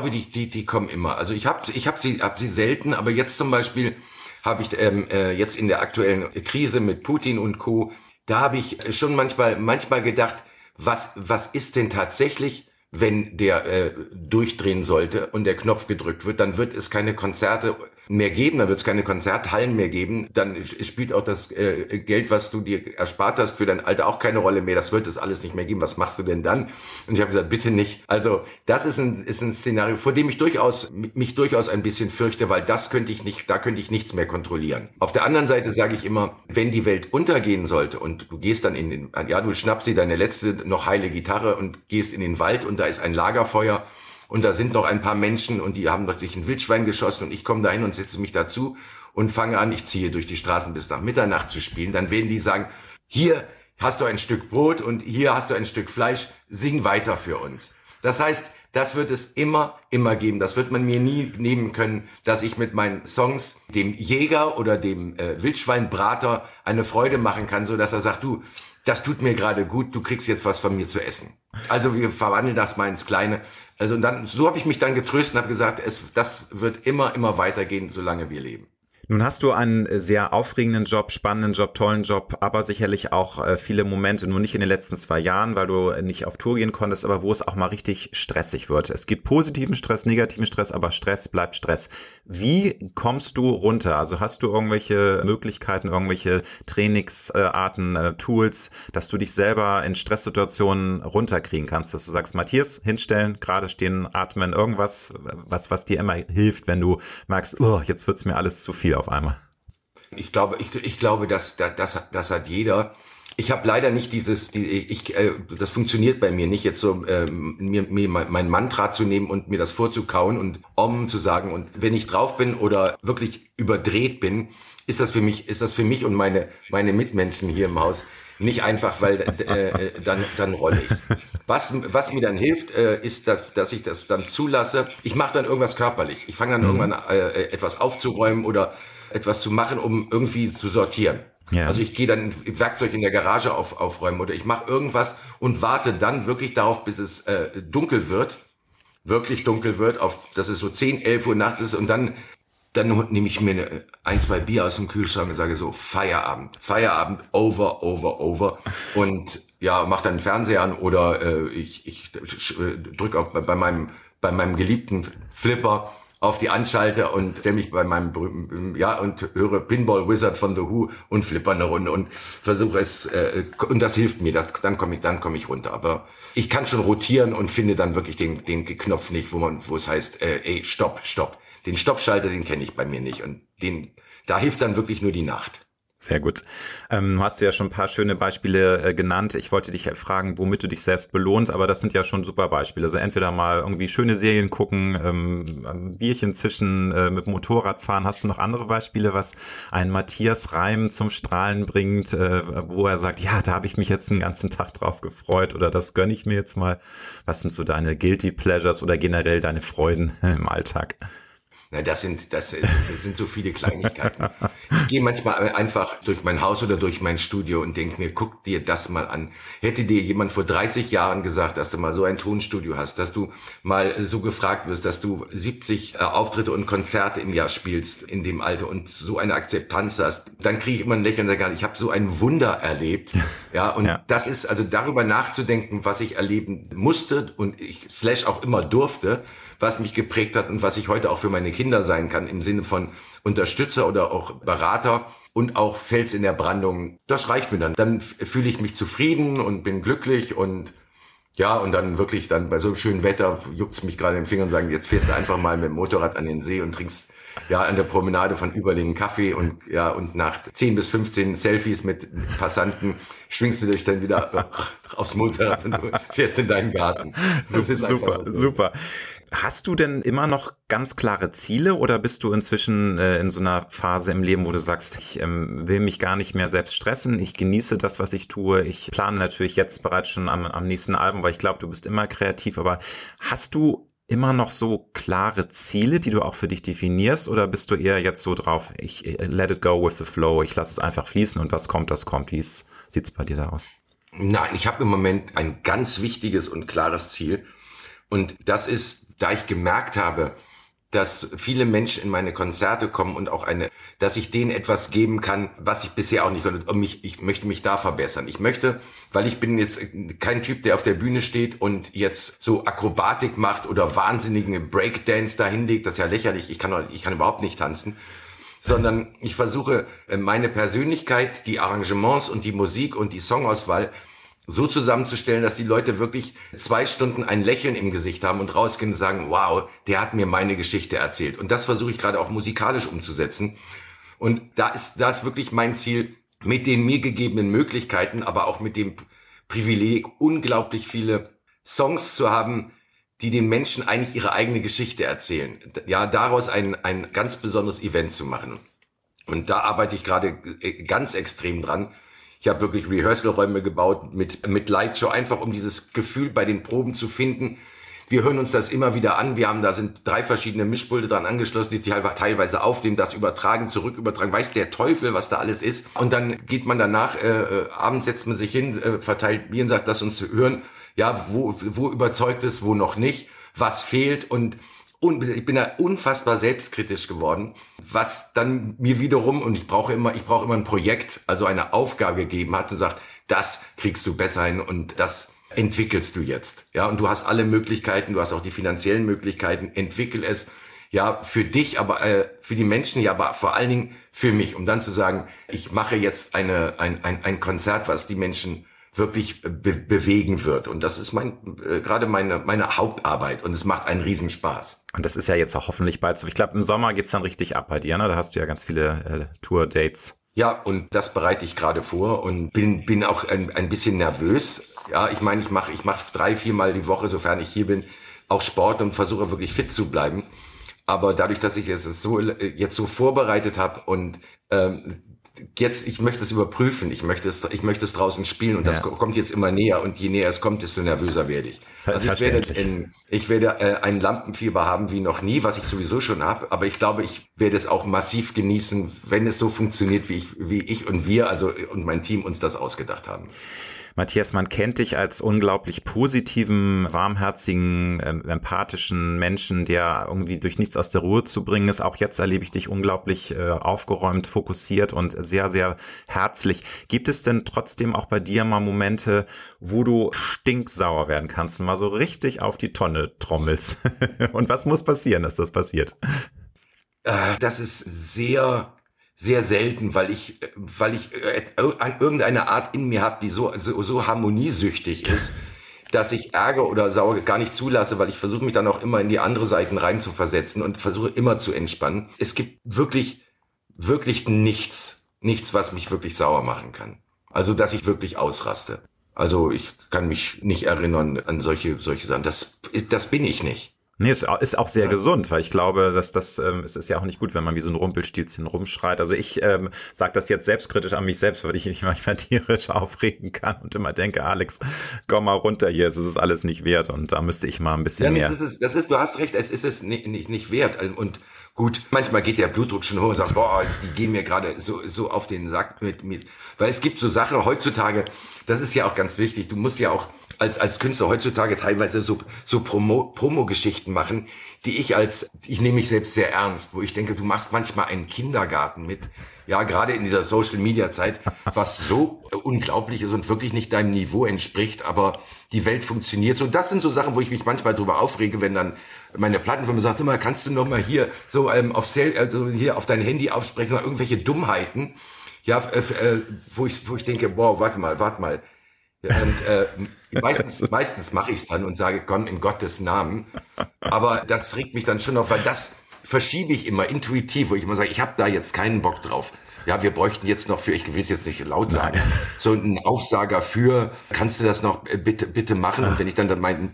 die kommen immer. Also ich hab sie selten, aber jetzt zum Beispiel habe ich jetzt in der aktuellen Krise mit Putin und Co., da habe ich schon manchmal gedacht, was ist denn tatsächlich, wenn der durchdrehen sollte und der Knopf gedrückt wird, dann wird es keine Konzerte mehr geben, dann wird es keine Konzerthallen mehr geben, dann spielt auch das Geld, was du dir erspart hast für dein Alter auch keine Rolle mehr, das wird es alles nicht mehr geben, was machst du denn dann? Und ich habe gesagt, bitte nicht. Also das ist ein Szenario, vor dem ich mich durchaus ein bisschen fürchte, weil da könnte ich nichts mehr kontrollieren. Auf der anderen Seite sage ich immer, wenn die Welt untergehen sollte und du gehst dann du schnappst dir deine letzte noch heile Gitarre und gehst in den Wald und da ist ein Lagerfeuer, und da sind noch ein paar Menschen und die haben durch ein Wildschwein geschossen und ich komme dahin und setze mich dazu und fange an, ich ziehe durch die Straßen bis nach Mitternacht zu spielen. Dann werden die sagen, hier hast du ein Stück Brot und hier hast du ein Stück Fleisch, sing weiter für uns. Das heißt, Das wird es immer geben. Das wird man mir nie nehmen können, dass ich mit meinen Songs dem Jäger oder dem Wildschweinbrater eine Freude machen kann, so dass er sagt, du, das tut mir gerade gut, du kriegst jetzt was von mir zu essen. Also wir verwandeln das mal ins Kleine. Also und dann, so habe ich mich dann getröstet und habe gesagt, das wird immer weitergehen, solange wir leben. Nun hast du einen sehr aufregenden Job, spannenden Job, tollen Job, aber sicherlich auch viele Momente, nur nicht in den letzten 2 Jahren, weil du nicht auf Tour gehen konntest, aber wo es auch mal richtig stressig wird. Es gibt positiven Stress, negativen Stress, aber Stress bleibt Stress. Wie kommst du runter? Also hast du irgendwelche Möglichkeiten, irgendwelche Trainingsarten, Tools, dass du dich selber in Stresssituationen runterkriegen kannst, dass du sagst, Matthias, hinstellen, gerade stehen, atmen, irgendwas, was dir immer hilft, wenn du merkst, oh, jetzt wird's mir alles zu viel auf einmal. Ich glaube, das hat jeder. Ich habe leider nicht das funktioniert bei mir nicht, jetzt so mir mein Mantra zu nehmen und mir das vorzukauen und zu sagen. Und wenn ich drauf bin oder wirklich überdreht bin, ist das für mich und meine Mitmenschen hier im Haus nicht einfach, weil dann rolle ich. Was mir dann hilft, ist, dass ich das dann zulasse. Ich mache dann irgendwas körperlich. Ich fange dann irgendwann etwas aufzuräumen oder etwas zu machen, um irgendwie zu sortieren. Ja. Also ich gehe dann Werkzeug in der Garage aufräumen oder ich mache irgendwas und warte dann wirklich darauf, bis es dunkel wird, wirklich dunkel wird, dass es so 10, 11 Uhr nachts ist und dann nehme ich mir 1, 2 Bier aus dem Kühlschrank und sage so, Feierabend, over. Und ja, mach dann den Fernseher an oder ich drücke bei meinem geliebten Flipper auf die Anschalter und stelle mich bei meinem berühmten, und höre Pinball Wizard von The Who und flipper eine Runde und versuche es, und das hilft mir, dann komme ich runter. Aber ich kann schon rotieren und finde dann wirklich den Knopf nicht, wo es heißt, stopp. Den Stoppschalter, den kenne ich bei mir nicht und da hilft dann wirklich nur die Nacht. Sehr gut. Hast du ja schon ein paar schöne Beispiele genannt. Ich wollte dich fragen, womit du dich selbst belohnst, aber das sind ja schon super Beispiele. Also entweder mal irgendwie schöne Serien gucken, Bierchen zischen, mit dem Motorrad fahren. Hast du noch andere Beispiele, was einen Matthias Reim zum Strahlen bringt, wo er sagt, ja, da habe ich mich jetzt den ganzen Tag drauf gefreut oder das gönne ich mir jetzt mal. Was sind so deine Guilty Pleasures oder generell deine Freuden im Alltag? Na, das sind so viele Kleinigkeiten. Ich gehe manchmal einfach durch mein Haus oder durch mein Studio und denke mir, guck dir das mal an. Hätte dir jemand vor 30 Jahren gesagt, dass du mal so ein Tonstudio hast, dass du mal so gefragt wirst, dass du 70 Auftritte und Konzerte im Jahr spielst in dem Alter und so eine Akzeptanz hast, dann kriege ich immer ein Lächeln und sage, ich habe so ein Wunder erlebt. Ja, und das ist also darüber nachzudenken, was ich erleben musste und ich / auch immer durfte, was mich geprägt hat und was ich heute auch für meine Kinder sein kann, im Sinne von Unterstützer oder auch Berater und auch Fels in der Brandung. Das reicht mir dann. Dann fühle ich mich zufrieden und bin glücklich und ja, und dann wirklich dann bei so einem schönen Wetter juckt's mich gerade im Finger und sagen, jetzt fährst du einfach mal mit dem Motorrad an den See und trinkst an der Promenade von Überlingen Kaffee und nach 10 bis 15 Selfies mit Passanten schwingst du dich dann wieder aufs Motorrad und fährst in deinen Garten. Das ist super. Hast du denn immer noch ganz klare Ziele oder bist du inzwischen in so einer Phase im Leben, wo du sagst, ich will mich gar nicht mehr selbst stressen, ich genieße das, was ich tue, ich plane natürlich jetzt bereits schon am nächsten Album, weil ich glaube, du bist immer kreativ, aber hast du immer noch so klare Ziele, die du auch für dich definierst oder bist du eher jetzt so drauf, ich let it go with the flow, ich lasse es einfach fließen und was kommt, das kommt. Wie sieht's bei dir da aus? Nein, ich habe im Moment ein ganz wichtiges und klares Ziel und das ist, da ich gemerkt habe, dass viele Menschen in meine Konzerte kommen und auch dass ich denen etwas geben kann, was ich bisher auch nicht konnte. Ich möchte mich da verbessern. Ich möchte, weil ich bin jetzt kein Typ, der auf der Bühne steht und jetzt so Akrobatik macht oder wahnsinnigen Breakdance dahin legt. Das ist ja lächerlich. Ich kann überhaupt nicht tanzen. Sondern ich versuche, meine Persönlichkeit, die Arrangements und die Musik und die Songauswahl so zusammenzustellen, dass die Leute wirklich 2 Stunden ein Lächeln im Gesicht haben und rausgehen und sagen, wow, der hat mir meine Geschichte erzählt. Und das versuche ich gerade auch musikalisch umzusetzen. Und da ist wirklich mein Ziel, mit den mir gegebenen Möglichkeiten, aber auch mit dem Privileg, unglaublich viele Songs zu haben, die den Menschen eigentlich ihre eigene Geschichte erzählen. Ja, daraus ein ganz besonderes Event zu machen. Und da arbeite ich gerade ganz extrem dran. Ich habe wirklich Rehearsal-Räume gebaut mit Lightshow, einfach um dieses Gefühl bei den Proben zu finden. Wir hören uns das immer wieder an. Da sind 3 verschiedene Mischpulte dran angeschlossen, die teilweise aufnehmen, das übertragen, zurück übertragen. Weiß der Teufel, was da alles ist. Und dann geht man danach, abends setzt man sich hin, verteilt Bier und sagt, lass uns hören, ja, wo überzeugt es, wo noch nicht, was fehlt. Und ich bin da unfassbar selbstkritisch geworden, was dann mir wiederum, und ich brauche immer ein Projekt, also eine Aufgabe gegeben hat und sagt, das kriegst du besser hin und das entwickelst du jetzt. Ja, und du hast alle Möglichkeiten, du hast auch die finanziellen Möglichkeiten, entwickel es, ja, für dich, aber für die Menschen, ja, aber vor allen Dingen für mich, um dann zu sagen, ich mache jetzt ein Konzert, was die Menschen wirklich bewegen wird. Und das ist gerade meine Hauptarbeit und es macht einen Riesenspaß. Und das ist ja jetzt auch hoffentlich bald so. Ich glaube, im Sommer geht's dann richtig ab bei dir, ne? Da hast du ja ganz viele Tour-Dates. Ja, und das bereite ich gerade vor und bin auch ein bisschen nervös. Ja, ich meine, ich mache 3-4 Mal die Woche, sofern ich hier bin, auch Sport und versuche wirklich fit zu bleiben. Aber dadurch, dass ich es jetzt so vorbereitet habe und jetzt, ich möchte es überprüfen, ich möchte es draußen spielen und das kommt jetzt immer näher und je näher es kommt, desto nervöser werde ich. Also ich werde ein Lampenfieber haben wie noch nie, was ich sowieso schon habe, aber ich glaube, ich werde es auch massiv genießen, wenn es so funktioniert, wie ich und wir, also und mein Team uns das ausgedacht haben. Matthias, man kennt dich als unglaublich positiven, warmherzigen, empathischen Menschen, der irgendwie durch nichts aus der Ruhe zu bringen ist. Auch jetzt erlebe ich dich unglaublich aufgeräumt, fokussiert und sehr, sehr herzlich. Gibt es denn trotzdem auch bei dir mal Momente, wo du stinksauer werden kannst und mal so richtig auf die Tonne trommelst? Und was muss passieren, dass das passiert? Das ist sehr selten, weil ich irgendeine Art in mir habe, die so harmoniesüchtig ist, dass ich Ärger oder Sauer gar nicht zulasse, weil ich versuche mich dann auch immer in die andere Seiten rein zu versetzen und versuche immer zu entspannen. Es gibt wirklich nichts, was mich wirklich sauer machen kann. Also, dass ich wirklich ausraste. Also, ich kann mich nicht erinnern an solche Sachen. Das bin ich nicht. Nee, es ist auch sehr gesund, weil ich glaube, dass es ist ja auch nicht gut, wenn man wie so ein Rumpelstilzchen rumschreit. Also ich sage das jetzt selbstkritisch an mich selbst, weil ich mich manchmal tierisch aufregen kann und immer denke, Alex, komm mal runter hier, es ist alles nicht wert und da müsste ich mal ein bisschen mehr. Du hast recht, es ist es nicht wert und gut, manchmal geht der Blutdruck schon hoch und sagt, boah, die gehen mir gerade so auf den Sack mit, weil es gibt so Sachen heutzutage, das ist ja auch ganz wichtig, du musst ja auch als Künstler heutzutage teilweise so Promo-Geschichten machen, die ich nehme mich selbst sehr ernst, wo ich denke, du machst manchmal einen Kindergarten mit, ja, gerade in dieser Social-Media-Zeit, was so unglaublich ist und wirklich nicht deinem Niveau entspricht, aber die Welt funktioniert so. Das sind so Sachen, wo ich mich manchmal drüber aufrege, wenn dann meine Plattenfirma sagt, sag mal, kannst du noch mal hier so hier auf dein Handy aufsprechen oder irgendwelche Dummheiten, ja, wo ich denke, wow, warte mal. Ja, und meistens mache ich es dann und sage, komm, in Gottes Namen. Aber das regt mich dann schon auf, weil das verschiebe ich immer intuitiv, wo ich immer sage, ich habe da jetzt keinen Bock drauf. Ja, wir bräuchten jetzt noch ich will es jetzt nicht laut sagen, so einen Aufsager kannst du das noch bitte machen? Und wenn ich dann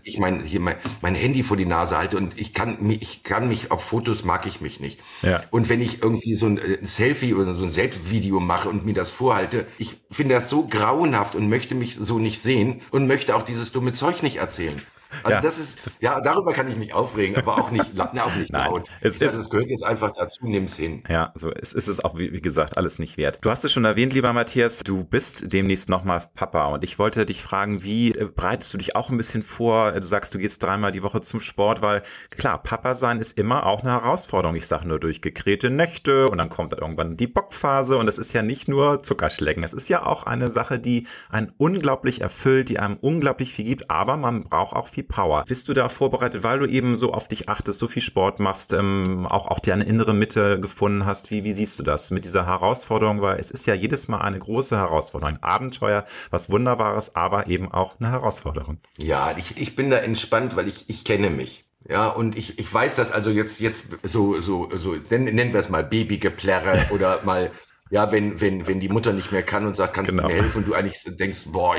mein Handy vor die Nase halte und ich kann mich auf Fotos mag ich mich nicht. Ja. Und wenn ich irgendwie so ein Selfie oder so ein Selbstvideo mache und mir das vorhalte, ich finde das so grauenhaft und möchte mich so nicht sehen und möchte auch dieses dumme Zeug nicht erzählen. Also das ist, darüber kann ich mich aufregen, aber auch nicht laut. Es gehört jetzt einfach dazu, nimm's hin. Ja, so ist es auch, wie gesagt, alles nicht wert. Du hast es schon erwähnt, lieber Matthias, du bist demnächst nochmal Papa und ich wollte dich fragen, wie bereitest du dich auch ein bisschen vor? Du sagst, du gehst 3-mal die Woche zum Sport, weil klar, Papa sein ist immer auch eine Herausforderung. Ich sage nur durch gekrähte Nächte und dann kommt dann irgendwann die Bockphase und es ist ja nicht nur Zuckerschlecken. Es ist ja auch eine Sache, die einen unglaublich erfüllt, die einem unglaublich viel gibt, aber man braucht auch viel Power. Bist du da vorbereitet, weil du eben so auf dich achtest, so viel Sport machst, auch deine innere Mitte gefunden hast? Wie siehst du das mit dieser Herausforderung? Weil es ist ja jedes Mal eine große Herausforderung, ein Abenteuer, was Wunderbares, aber eben auch eine Herausforderung. Ja, ich bin da entspannt, weil ich kenne mich. Ja, und ich weiß das also jetzt so nennen wir es mal Babygeplärre oder mal ja, wenn die Mutter nicht mehr kann und sagt, kannst du mir helfen und du eigentlich denkst, boah,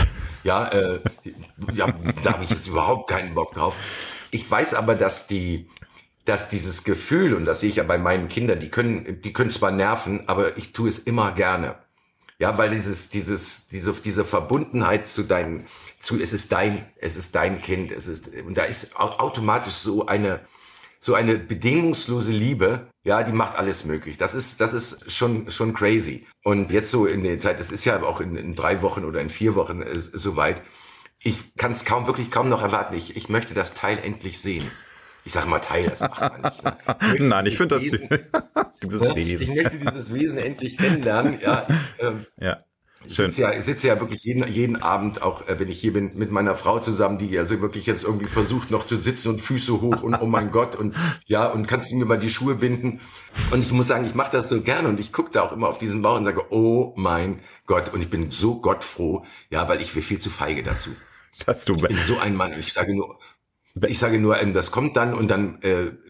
da habe ich jetzt überhaupt keinen Bock drauf. Ich weiß aber, dass dieses Gefühl, und das sehe ich ja bei meinen Kindern, die können zwar nerven, aber ich tue es immer gerne. Ja, weil diese Verbundenheit zu es ist dein Kind, und da ist automatisch so eine bedingungslose Liebe, ja, die macht alles möglich. Das ist schon crazy. Und jetzt so in der Zeit, das ist ja auch in 3 Wochen oder in 4 Wochen soweit. Ich kann es kaum noch erwarten. Ich möchte das Teil endlich sehen. Ich sage mal Teil, das macht man nicht. Ne? Nein, ich finde das Wesen. Ich möchte dieses Wesen endlich kennenlernen. Ja, ja. Schön. Ich sitze ja wirklich jeden Abend, auch wenn ich hier bin, mit meiner Frau zusammen, die also wirklich jetzt irgendwie versucht noch zu sitzen und Füße hoch und oh mein Gott und kannst du mir mal die Schuhe binden? Und ich muss sagen, ich mache das so gerne und ich gucke da auch immer auf diesen Bauch und sage, oh mein Gott, und ich bin so gottfroh, ja, weil ich wäre viel zu feige dazu. Ich bin so ein Mann. Ich sage nur, das kommt dann und dann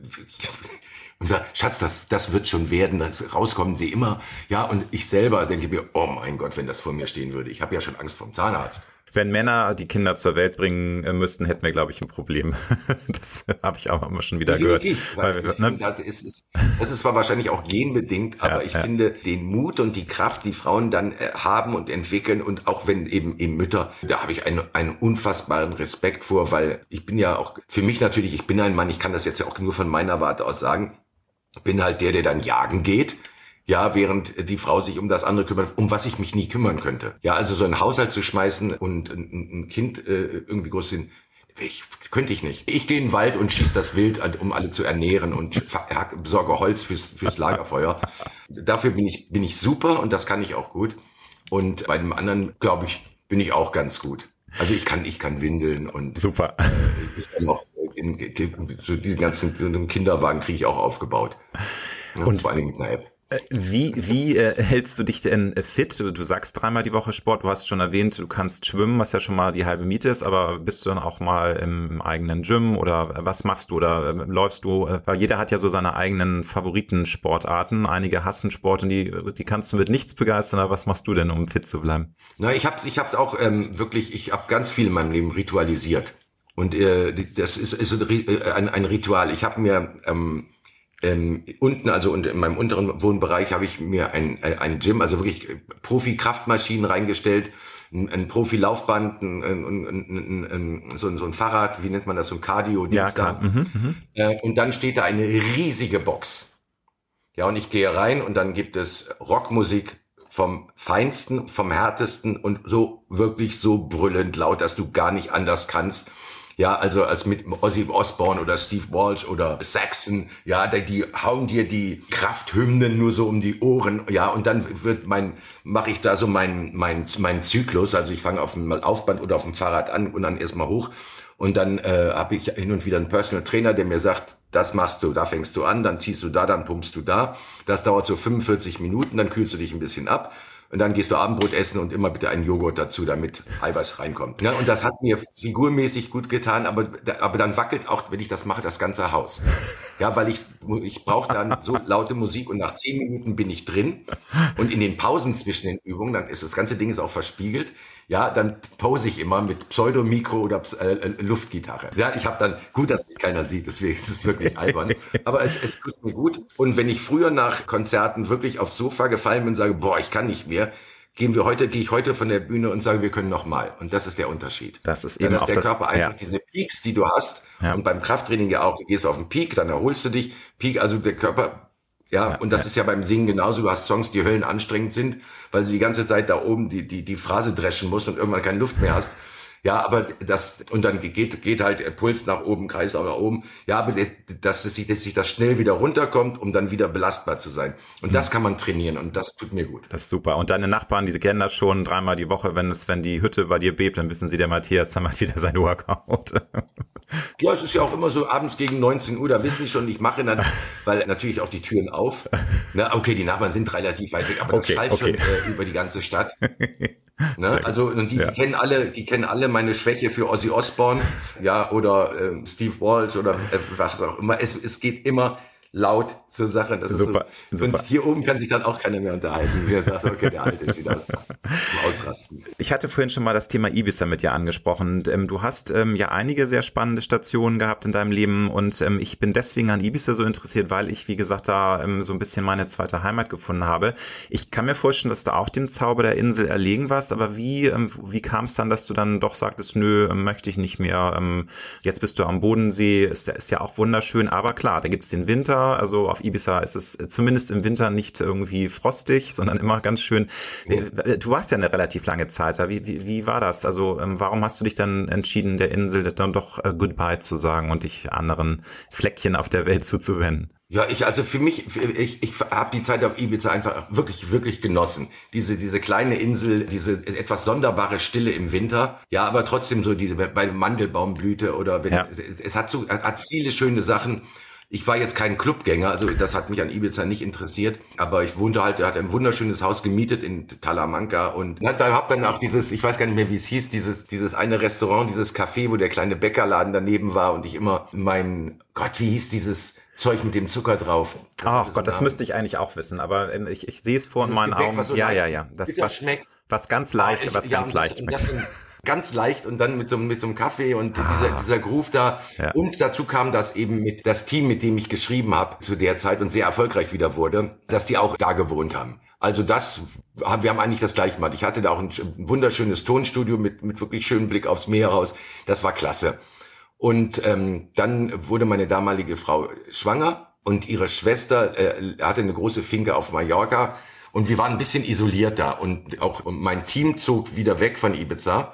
und sagt, Schatz, das wird schon werden, rauskommen sie immer. Ja, und ich selber denke mir, oh mein Gott, wenn das vor mir stehen würde. Ich habe ja schon Angst vom Zahnarzt. Wenn Männer die Kinder zur Welt bringen müssten, hätten wir, glaube ich, ein Problem. Das habe ich auch immer schon wieder gehört. Das ist zwar wahrscheinlich auch genbedingt, aber ich finde den Mut und die Kraft, die Frauen dann haben und entwickeln, und auch wenn eben Mütter, da habe ich einen unfassbaren Respekt vor, weil ich bin ja auch, für mich natürlich, ich bin ein Mann, ich kann das jetzt ja auch nur von meiner Warte aus sagen, bin halt der dann jagen geht, ja, während die Frau sich um das andere kümmert, um was ich mich nie kümmern könnte. Ja, also so einen Haushalt zu schmeißen und ein Kind irgendwie groß hin, könnte ich nicht. Ich gehe in den Wald und schieße das Wild, um alle zu ernähren, und besorge Holz fürs Lagerfeuer. Dafür bin ich super und das kann ich auch gut. Und bei dem anderen, glaube ich, bin ich auch ganz gut. Also ich kann windeln und super. Ich kann auch so diesen ganzen Kinderwagen kriege ich auch aufgebaut. Ja, und vor allem mit einer App. Wie hältst du dich denn fit? Du sagst 3-mal die Woche Sport, du hast schon erwähnt, du kannst schwimmen, was ja schon mal die halbe Miete ist, aber bist du dann auch mal im eigenen Gym oder was machst du oder läufst du? Weil jeder hat ja so seine eigenen Favoritensportarten. Einige hassen Sport und die kannst du mit nichts begeistern, aber was machst du denn, um fit zu bleiben? Na, ich hab's auch wirklich, ich habe ganz viel in meinem Leben ritualisiert. Und das ist ein Ritual. Ich habe mir unten, also in meinem unteren Wohnbereich, habe ich mir ein Gym, also wirklich Profi-Kraftmaschinen reingestellt, ein Profi-Laufband, so ein Fahrrad, wie nennt man das, so ein Cardio-Dienst da. Und dann steht da eine riesige Box. Ja, und ich gehe rein und dann gibt es Rockmusik vom Feinsten, vom Härtesten und so wirklich so brüllend laut, dass du gar nicht anders kannst. Ja, also als mit Ozzy Osbourne oder Steve Walsh oder Saxon, ja, die hauen dir die Krafthymnen nur so um die Ohren, ja, und dann mache ich da so mein Zyklus, also ich fange auf dem Laufband oder auf dem Fahrrad an und dann erstmal hoch und dann habe ich hin und wieder einen Personal Trainer, der mir sagt, das machst du, da fängst du an, dann ziehst du da, dann pumpst du da, das dauert so 45 Minuten, dann kühlst du dich ein bisschen ab. Und dann gehst du Abendbrot essen und immer bitte einen Joghurt dazu, damit Eiweiß reinkommt. Ja, und das hat mir figurmäßig gut getan, aber dann wackelt auch, wenn ich das mache, das ganze Haus. Ja, weil ich brauche dann so laute Musik und nach 10 Minuten bin ich drin. Und in den Pausen zwischen den Übungen, dann ist das ganze Ding ist auch verspiegelt. Ja, dann pose ich immer mit Pseudomikro oder Luftgitarre. Ja, ich habe dann, gut, dass mich keiner sieht, deswegen ist es wirklich albern. Aber es tut mir gut. Und wenn ich früher nach Konzerten wirklich aufs Sofa gefallen bin und sage, boah, ich kann nicht mehr, gehe ich heute von der Bühne und sage, wir können noch mal. Und das ist der Unterschied. Das ist eben dass auch der Körper einfach diese Peaks, die du hast, und beim Krafttraining ja auch, du gehst auf den Peak, dann erholst du dich. Peak, also der Körper, und das ist ja beim Singen genauso. Du hast Songs, die höllenanstrengend sind, weil sie die ganze Zeit da oben die Phrase dreschen musst und irgendwann keine Luft mehr hast. Ja, aber und dann geht halt der Puls nach oben, Kreislauf nach oben. Ja, aber dass sich das schnell wieder runterkommt, um dann wieder belastbar zu sein. Und das kann man trainieren und das tut mir gut. Das ist super. Und deine Nachbarn, die kennen das schon 3-mal die Woche, wenn die Hütte bei dir bebt, dann wissen sie, der Matthias macht wieder sein Workout. Ja, es ist ja auch immer so abends gegen 19 Uhr, da wissen die schon, ich mache dann, weil natürlich auch die Türen auf. Na, okay, die Nachbarn sind relativ weit weg, aber das schallt schon über die ganze Stadt. Ne? Also und die kennen alle meine Schwäche für Ozzy Osbourne, ja, oder Steve Walsh oder was auch immer. Es geht immer laut zur Sache. Das super, ist so. super. Und hier oben kann sich dann auch keiner mehr unterhalten. Wer sagt, okay, der Alte ist wieder am Ausrasten. Ich hatte vorhin schon mal das Thema Ibiza mit dir angesprochen. Du hast ja einige sehr spannende Stationen gehabt in deinem Leben und ich bin deswegen an Ibiza so interessiert, weil ich, wie gesagt, da so ein bisschen meine zweite Heimat gefunden habe. Ich kann mir vorstellen, dass du auch dem Zauber der Insel erlegen warst, aber wie kam es dann, dass du dann doch sagtest, nö, möchte ich nicht mehr. Jetzt bist du am Bodensee, ist ja auch wunderschön, aber klar, da gibt's den Winter. Also auf Ibiza ist es zumindest im Winter nicht irgendwie frostig, sondern immer ganz schön. Du warst ja eine relativ lange Zeit da. Wie war das? Also warum hast du dich dann entschieden, der Insel dann doch Goodbye zu sagen und dich anderen Fleckchen auf der Welt zuzuwenden? Ja, ich habe die Zeit auf Ibiza einfach wirklich, wirklich genossen. Diese kleine Insel, diese etwas sonderbare Stille im Winter. Ja, aber trotzdem so bei Mandelbaumblüte oder es hat viele schöne Sachen. Ich war jetzt kein Clubgänger, also das hat mich an Ibiza nicht interessiert, aber ich hatte ein wunderschönes Haus gemietet in Talamanca und da hab dann auch ich weiß gar nicht mehr, wie es hieß, dieses eine Restaurant, dieses Café, wo der kleine Bäckerladen daneben war und ich immer wie hieß dieses Zeug mit dem Zucker drauf? Ach Gott, das müsste ich eigentlich auch wissen, aber ich sehe es vor in meinen Augen. Ja. Das schmeckt. Was ganz leicht schmeckt. Ganz leicht und dann mit so einem Kaffee und dieser Groove da. Ja. Und dazu kam das eben mit das Team, mit dem ich geschrieben habe zu der Zeit und sehr erfolgreich wieder wurde, dass die auch da gewohnt haben. Also wir haben eigentlich das gleiche gemacht. Ich hatte da auch ein wunderschönes Tonstudio mit wirklich schönem Blick aufs Meer raus. Das war klasse. Und dann wurde meine damalige Frau schwanger und ihre Schwester hatte eine große Finca auf Mallorca und wir waren ein bisschen isoliert da und mein Team zog wieder weg von Ibiza.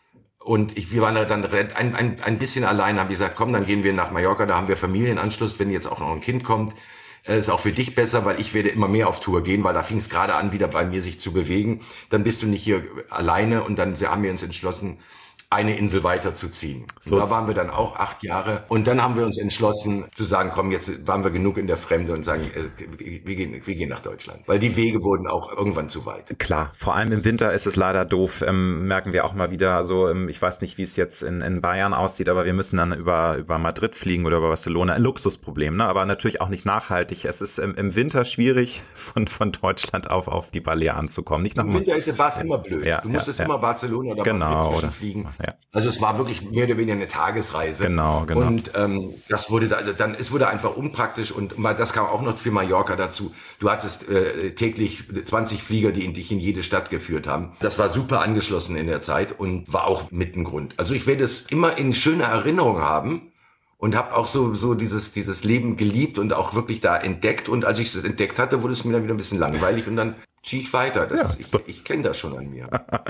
Und wir waren da dann ein bisschen allein, haben gesagt, komm, dann gehen wir nach Mallorca, da haben wir Familienanschluss, wenn jetzt auch noch ein Kind kommt, ist auch für dich besser, weil ich werde immer mehr auf Tour gehen, weil da fing es gerade an, wieder bei mir sich zu bewegen. Dann bist du nicht hier alleine und dann haben wir uns entschlossen, eine Insel weiterzuziehen. So, da waren wir dann auch 8 Jahre und dann haben wir uns entschlossen zu sagen, komm, jetzt waren wir genug in der Fremde und sagen, wir gehen nach Deutschland. Weil die Wege wurden auch irgendwann zu weit. Klar, vor allem im Winter ist es leider doof, merken wir auch mal wieder. Also ich weiß nicht, wie es jetzt in Bayern aussieht, aber wir müssen dann über Madrid fliegen oder über Barcelona. Ein Luxusproblem, ne? Aber natürlich auch nicht nachhaltig. Es ist im Winter schwierig, von Deutschland auf die Balearen zu kommen. Nicht nach Im Winter war es immer blöd. Ja, du musstest immer Barcelona oder Madrid zwischenfliegen. Ja. Also es war wirklich mehr oder weniger eine Tagesreise. Genau. Und das wurde es wurde einfach unpraktisch und das kam auch noch für Mallorca dazu. Du hattest täglich 20 Flieger, die dich in jede Stadt geführt haben. Das war super angeschlossen in der Zeit und war auch mit ein Grund. Also ich werde es immer in schöner Erinnerung haben und habe auch so dieses Leben geliebt und auch wirklich da entdeckt. Und als ich es entdeckt hatte, wurde es mir dann wieder ein bisschen langweilig und dann ziehe ich weiter. Ich kenne das schon an mir.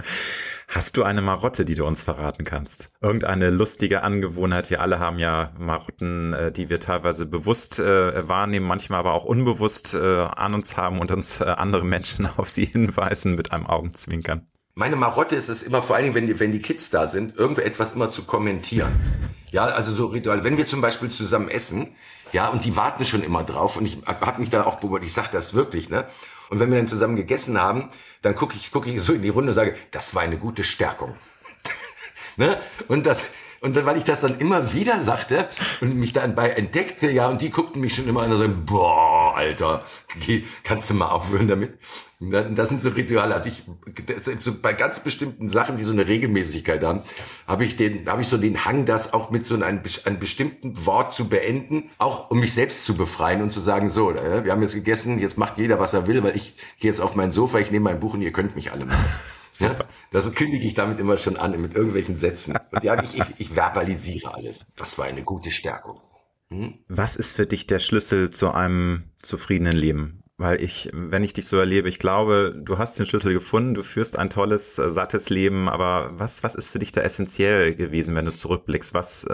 Hast du eine Marotte, die du uns verraten kannst? Irgendeine lustige Angewohnheit? Wir alle haben ja Marotten, die wir teilweise bewusst wahrnehmen, manchmal aber auch unbewusst an uns haben und uns andere Menschen auf sie hinweisen mit einem Augenzwinkern. Meine Marotte ist es immer, vor allen Dingen, wenn die Kids da sind, irgendetwas immer zu kommentieren. Ja, also so Ritual. Wenn wir zum Beispiel zusammen essen, ja, und die warten schon immer drauf und ich habe mich dann auch beobachtet, ich sage das wirklich, ne? Und wenn wir dann zusammen gegessen haben, dann gucke ich so in die Runde und sage, das war eine gute Stärkung. Ne? Und dann, weil ich das dann immer wieder sagte und mich dann entdeckte, ja, und die guckten mich schon immer an und sagen, boah, Alter, kannst du mal aufhören damit? Das sind so Rituale. Also so bei ganz bestimmten Sachen, die so eine Regelmäßigkeit haben, habe ich so den Hang, das auch mit so einem bestimmten Wort zu beenden, auch um mich selbst zu befreien und zu sagen, so, wir haben jetzt gegessen, jetzt macht jeder, was er will, weil ich gehe jetzt auf mein Sofa, ich nehme mein Buch und ihr könnt mich alle mal. Ja, das kündige ich damit immer schon an, mit irgendwelchen Sätzen. Und ja, ich verbalisiere alles. Das war eine gute Stärkung. Was ist für dich der Schlüssel zu einem zufriedenen Leben? Weil wenn ich dich so erlebe, ich glaube, du hast den Schlüssel gefunden, du führst ein tolles, sattes Leben, aber was ist für dich da essentiell gewesen, wenn du zurückblickst? Was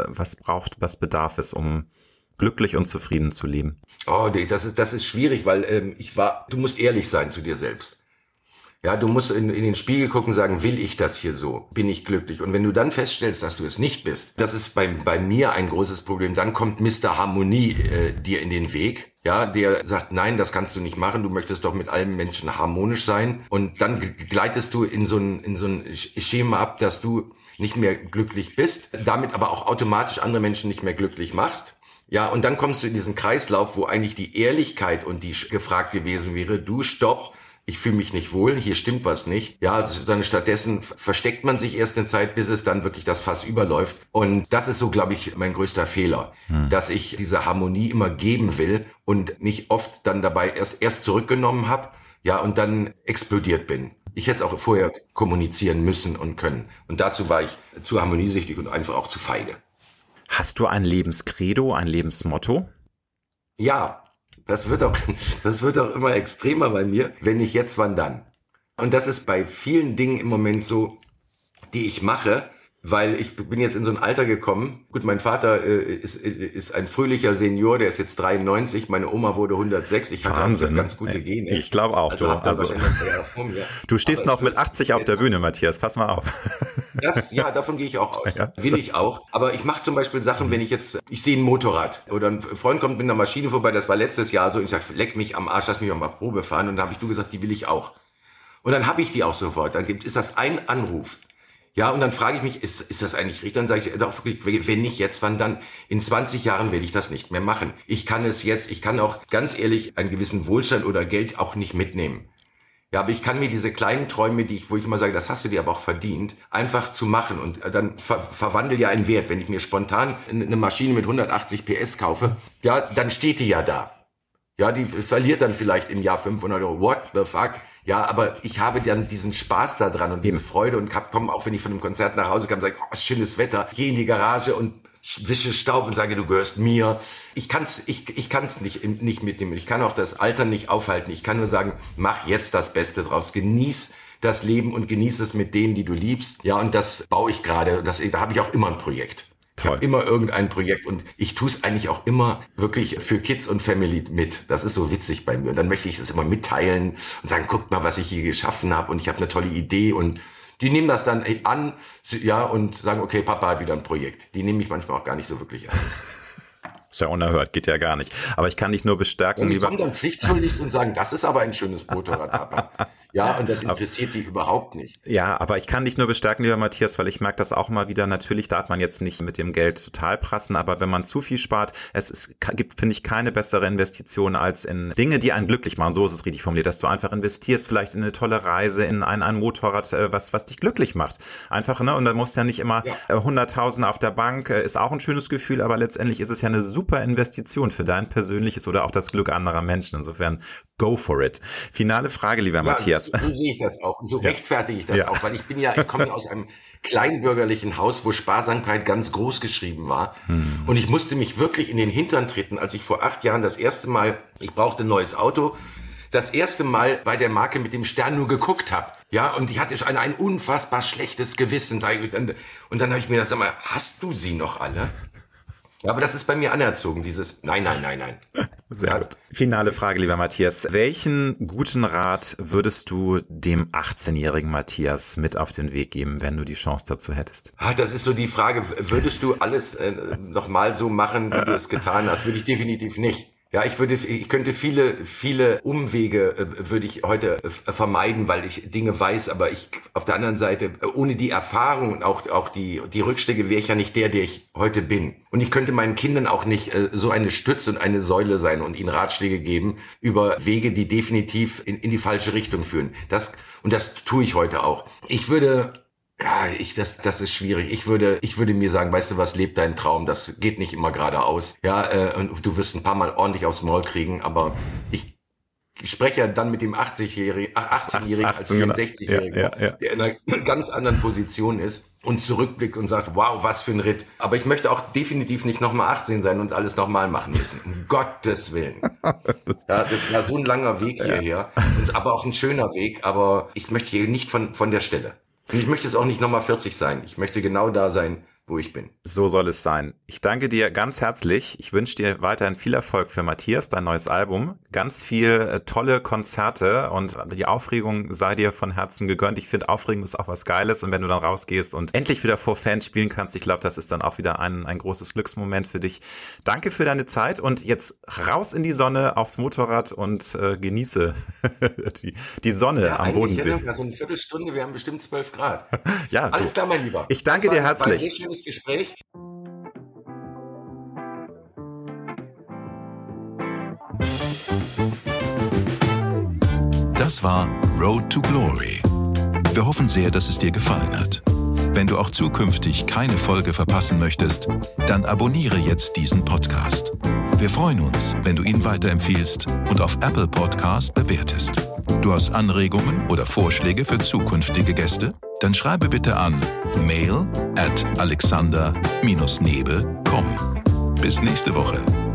bedarf es, um glücklich und zufrieden zu leben? Oh, nee, das ist schwierig, weil du musst ehrlich sein zu dir selbst. Ja, du musst in den Spiegel gucken und sagen, will ich das hier so? Bin ich glücklich? Und wenn du dann feststellst, dass du es nicht bist, das ist bei mir ein großes Problem, dann kommt Mr. Harmonie dir in den Weg. Ja, der sagt, nein, das kannst du nicht machen, du möchtest doch mit allen Menschen harmonisch sein. Und dann gleitest du in so ein Schema ab, dass du nicht mehr glücklich bist, damit aber auch automatisch andere Menschen nicht mehr glücklich machst. Ja, und dann kommst du in diesen Kreislauf, wo eigentlich die Ehrlichkeit und die gefragt gewesen wäre, du stopp, ich fühle mich nicht wohl, hier stimmt was nicht. Ja, dann stattdessen versteckt man sich erst eine Zeit, bis es dann wirklich das Fass überläuft. Und das ist so, glaube ich, mein größter Fehler, dass ich diese Harmonie immer geben will und nicht oft dann dabei erst zurückgenommen habe, ja, und dann explodiert bin. Ich hätte es auch vorher kommunizieren müssen und können. Und dazu war ich zu harmoniesüchtig und einfach auch zu feige. Hast du ein Lebenskredo, ein Lebensmotto? Ja, das wird auch immer extremer bei mir. Wenn nicht jetzt, wann dann? Und das ist bei vielen Dingen im Moment so, die ich mache, weil ich bin jetzt in so ein Alter gekommen. Gut, mein Vater ist ein fröhlicher Senior, der ist jetzt 93, meine Oma wurde 106. Ich hatte ganz gute Gene. Ich glaube auch, du stehst noch mit 80 auf der Bühne, Matthias, pass mal auf. Davon gehe ich auch aus. Ja. Will ich auch. Aber ich mache zum Beispiel Sachen, wenn ich sehe ein Motorrad oder ein Freund kommt mit einer Maschine vorbei, das war letztes Jahr so, und ich sage, leck mich am Arsch, lass mich mal Probe fahren. Und dann habe ich gesagt, die will ich auch. Und dann habe ich die auch sofort. Dann ist das ein Anruf. Ja, und dann frage ich mich, ist das eigentlich richtig? Dann sage ich, wenn nicht jetzt, wann dann? In 20 Jahren werde ich das nicht mehr machen. Ich kann auch ganz ehrlich einen gewissen Wohlstand oder Geld auch nicht mitnehmen. Ja, aber ich kann mir diese kleinen Träume, wo ich immer sage, das hast du dir aber auch verdient, einfach zu machen und dann verwandle ja einen Wert. Wenn ich mir spontan eine Maschine mit 180 PS kaufe, ja, dann steht die ja da. Ja, die verliert dann vielleicht im Jahr 500 Euro. What the fuck? Ja, aber ich habe dann diesen Spaß da dran und diese Freude und komme auch, wenn ich von einem Konzert nach Hause komme, sage, oh, ist schönes Wetter, gehe in die Garage und wische Staub und sage, du gehörst mir. Ich kann's nicht mitnehmen. Ich kann auch das Alter nicht aufhalten. Ich kann nur sagen, mach jetzt das Beste draus. Genieß das Leben und genieß es mit denen, die du liebst. Ja, und das baue ich gerade. Da habe ich auch immer ein Projekt. Ich habe immer irgendein Projekt und ich tue es eigentlich auch immer wirklich für Kids und Family mit. Das ist so witzig bei mir. Und dann möchte ich es immer mitteilen und sagen, guckt mal, was ich hier geschaffen habe und ich habe eine tolle Idee und die nehmen das dann an, ja, und sagen, okay, Papa hat wieder ein Projekt. Die nehmen mich manchmal auch gar nicht so wirklich ernst. Ist ja unerhört, geht ja gar nicht. Aber ich kann dich nur bestärken. Und die kommen dann pflichtschuldig und sagen, das ist aber ein schönes Motorrad, Papa. Ja, und das interessiert die überhaupt nicht. Ja, aber ich kann dich nur bestärken, lieber Matthias, weil ich merke das auch mal wieder. Natürlich darf man jetzt nicht mit dem Geld total prassen, aber wenn man zu viel spart, gibt, finde ich, keine bessere Investition als in Dinge, die einen glücklich machen. So ist es richtig formuliert, dass du einfach investierst, vielleicht in eine tolle Reise, in ein Motorrad, was dich glücklich macht. Einfach, ne? Und dann musst du ja nicht immer 100.000 auf der Bank, ist auch ein schönes Gefühl, aber letztendlich ist es ja eine super Investition für dein persönliches oder auch das Glück anderer Menschen. Insofern, go for it. Finale Frage, lieber Matthias. So sehe ich das auch und so rechtfertige ich das auch, weil ich komme ja aus einem kleinbürgerlichen Haus, wo Sparsamkeit ganz groß geschrieben war und ich musste mich wirklich in den Hintern treten, als ich vor 8 Jahren das erste Mal, ich brauchte ein neues Auto, das erste Mal bei der Marke mit dem Stern nur geguckt habe. Ja, und ich hatte schon ein unfassbar schlechtes Gewissen. Und dann habe ich mir das einmal, hast du sie noch alle? Ja, aber das ist bei mir anerzogen, dieses Nein. Sehr gut. Finale Frage, lieber Matthias. Welchen guten Rat würdest du dem 18-jährigen Matthias mit auf den Weg geben, wenn du die Chance dazu hättest? Das ist so die Frage, würdest du alles nochmal so machen, wie du es getan hast? Würde ich definitiv nicht. Ja, ich könnte viele Umwege würde ich heute vermeiden, weil ich Dinge weiß, aber auf der anderen Seite, ohne die Erfahrung und auch die Rückschläge wäre ich ja nicht der ich heute bin. Und ich könnte meinen Kindern auch nicht so eine Stütze und eine Säule sein und ihnen Ratschläge geben über Wege, die definitiv in die falsche Richtung führen. Das tue ich heute auch. Das ist schwierig. Ich würde mir sagen, weißt du was, leb deinen Traum, das geht nicht immer geradeaus. Ja, und du wirst ein paar Mal ordentlich aufs Maul kriegen, aber ich spreche ja dann mit dem 18-Jährigen als 64-Jährigen, der in einer ganz anderen Position ist und zurückblickt und sagt, wow, was für ein Ritt. Aber ich möchte auch definitiv nicht nochmal 18 sein und alles nochmal machen müssen. Um Gottes Willen. Ja, das war so ein langer Weg hierher, aber auch ein schöner Weg, aber ich möchte hier nicht von der Stelle. Und ich möchte jetzt auch nicht nochmal 40 sein. Ich möchte genau da sein, wo ich bin. So soll es sein. Ich danke dir ganz herzlich. Ich wünsche dir weiterhin viel Erfolg für Matthias, dein neues Album. Ganz viel tolle Konzerte und die Aufregung sei dir von Herzen gegönnt. Ich finde, Aufregung ist auch was Geiles und wenn du dann rausgehst und endlich wieder vor Fans spielen kannst, ich glaube, das ist dann auch wieder ein großes Glücksmoment für dich. Danke für deine Zeit und jetzt raus in die Sonne, aufs Motorrad und genieße die Sonne am Bodensee. Ja, so eine Viertelstunde, wir haben bestimmt 12 Grad. Ja, alles klar, mein Lieber. Ich danke dir herzlich. War ein schönes Gespräch. Das war Road to Glory. Wir hoffen sehr, dass es dir gefallen hat. Wenn du auch zukünftig keine Folge verpassen möchtest, dann abonniere jetzt diesen Podcast. Wir freuen uns, wenn du ihn weiterempfiehlst und auf Apple Podcast bewertest. Du hast Anregungen oder Vorschläge für zukünftige Gäste? Dann schreibe bitte an mail@alexander-nebe.com. Bis nächste Woche.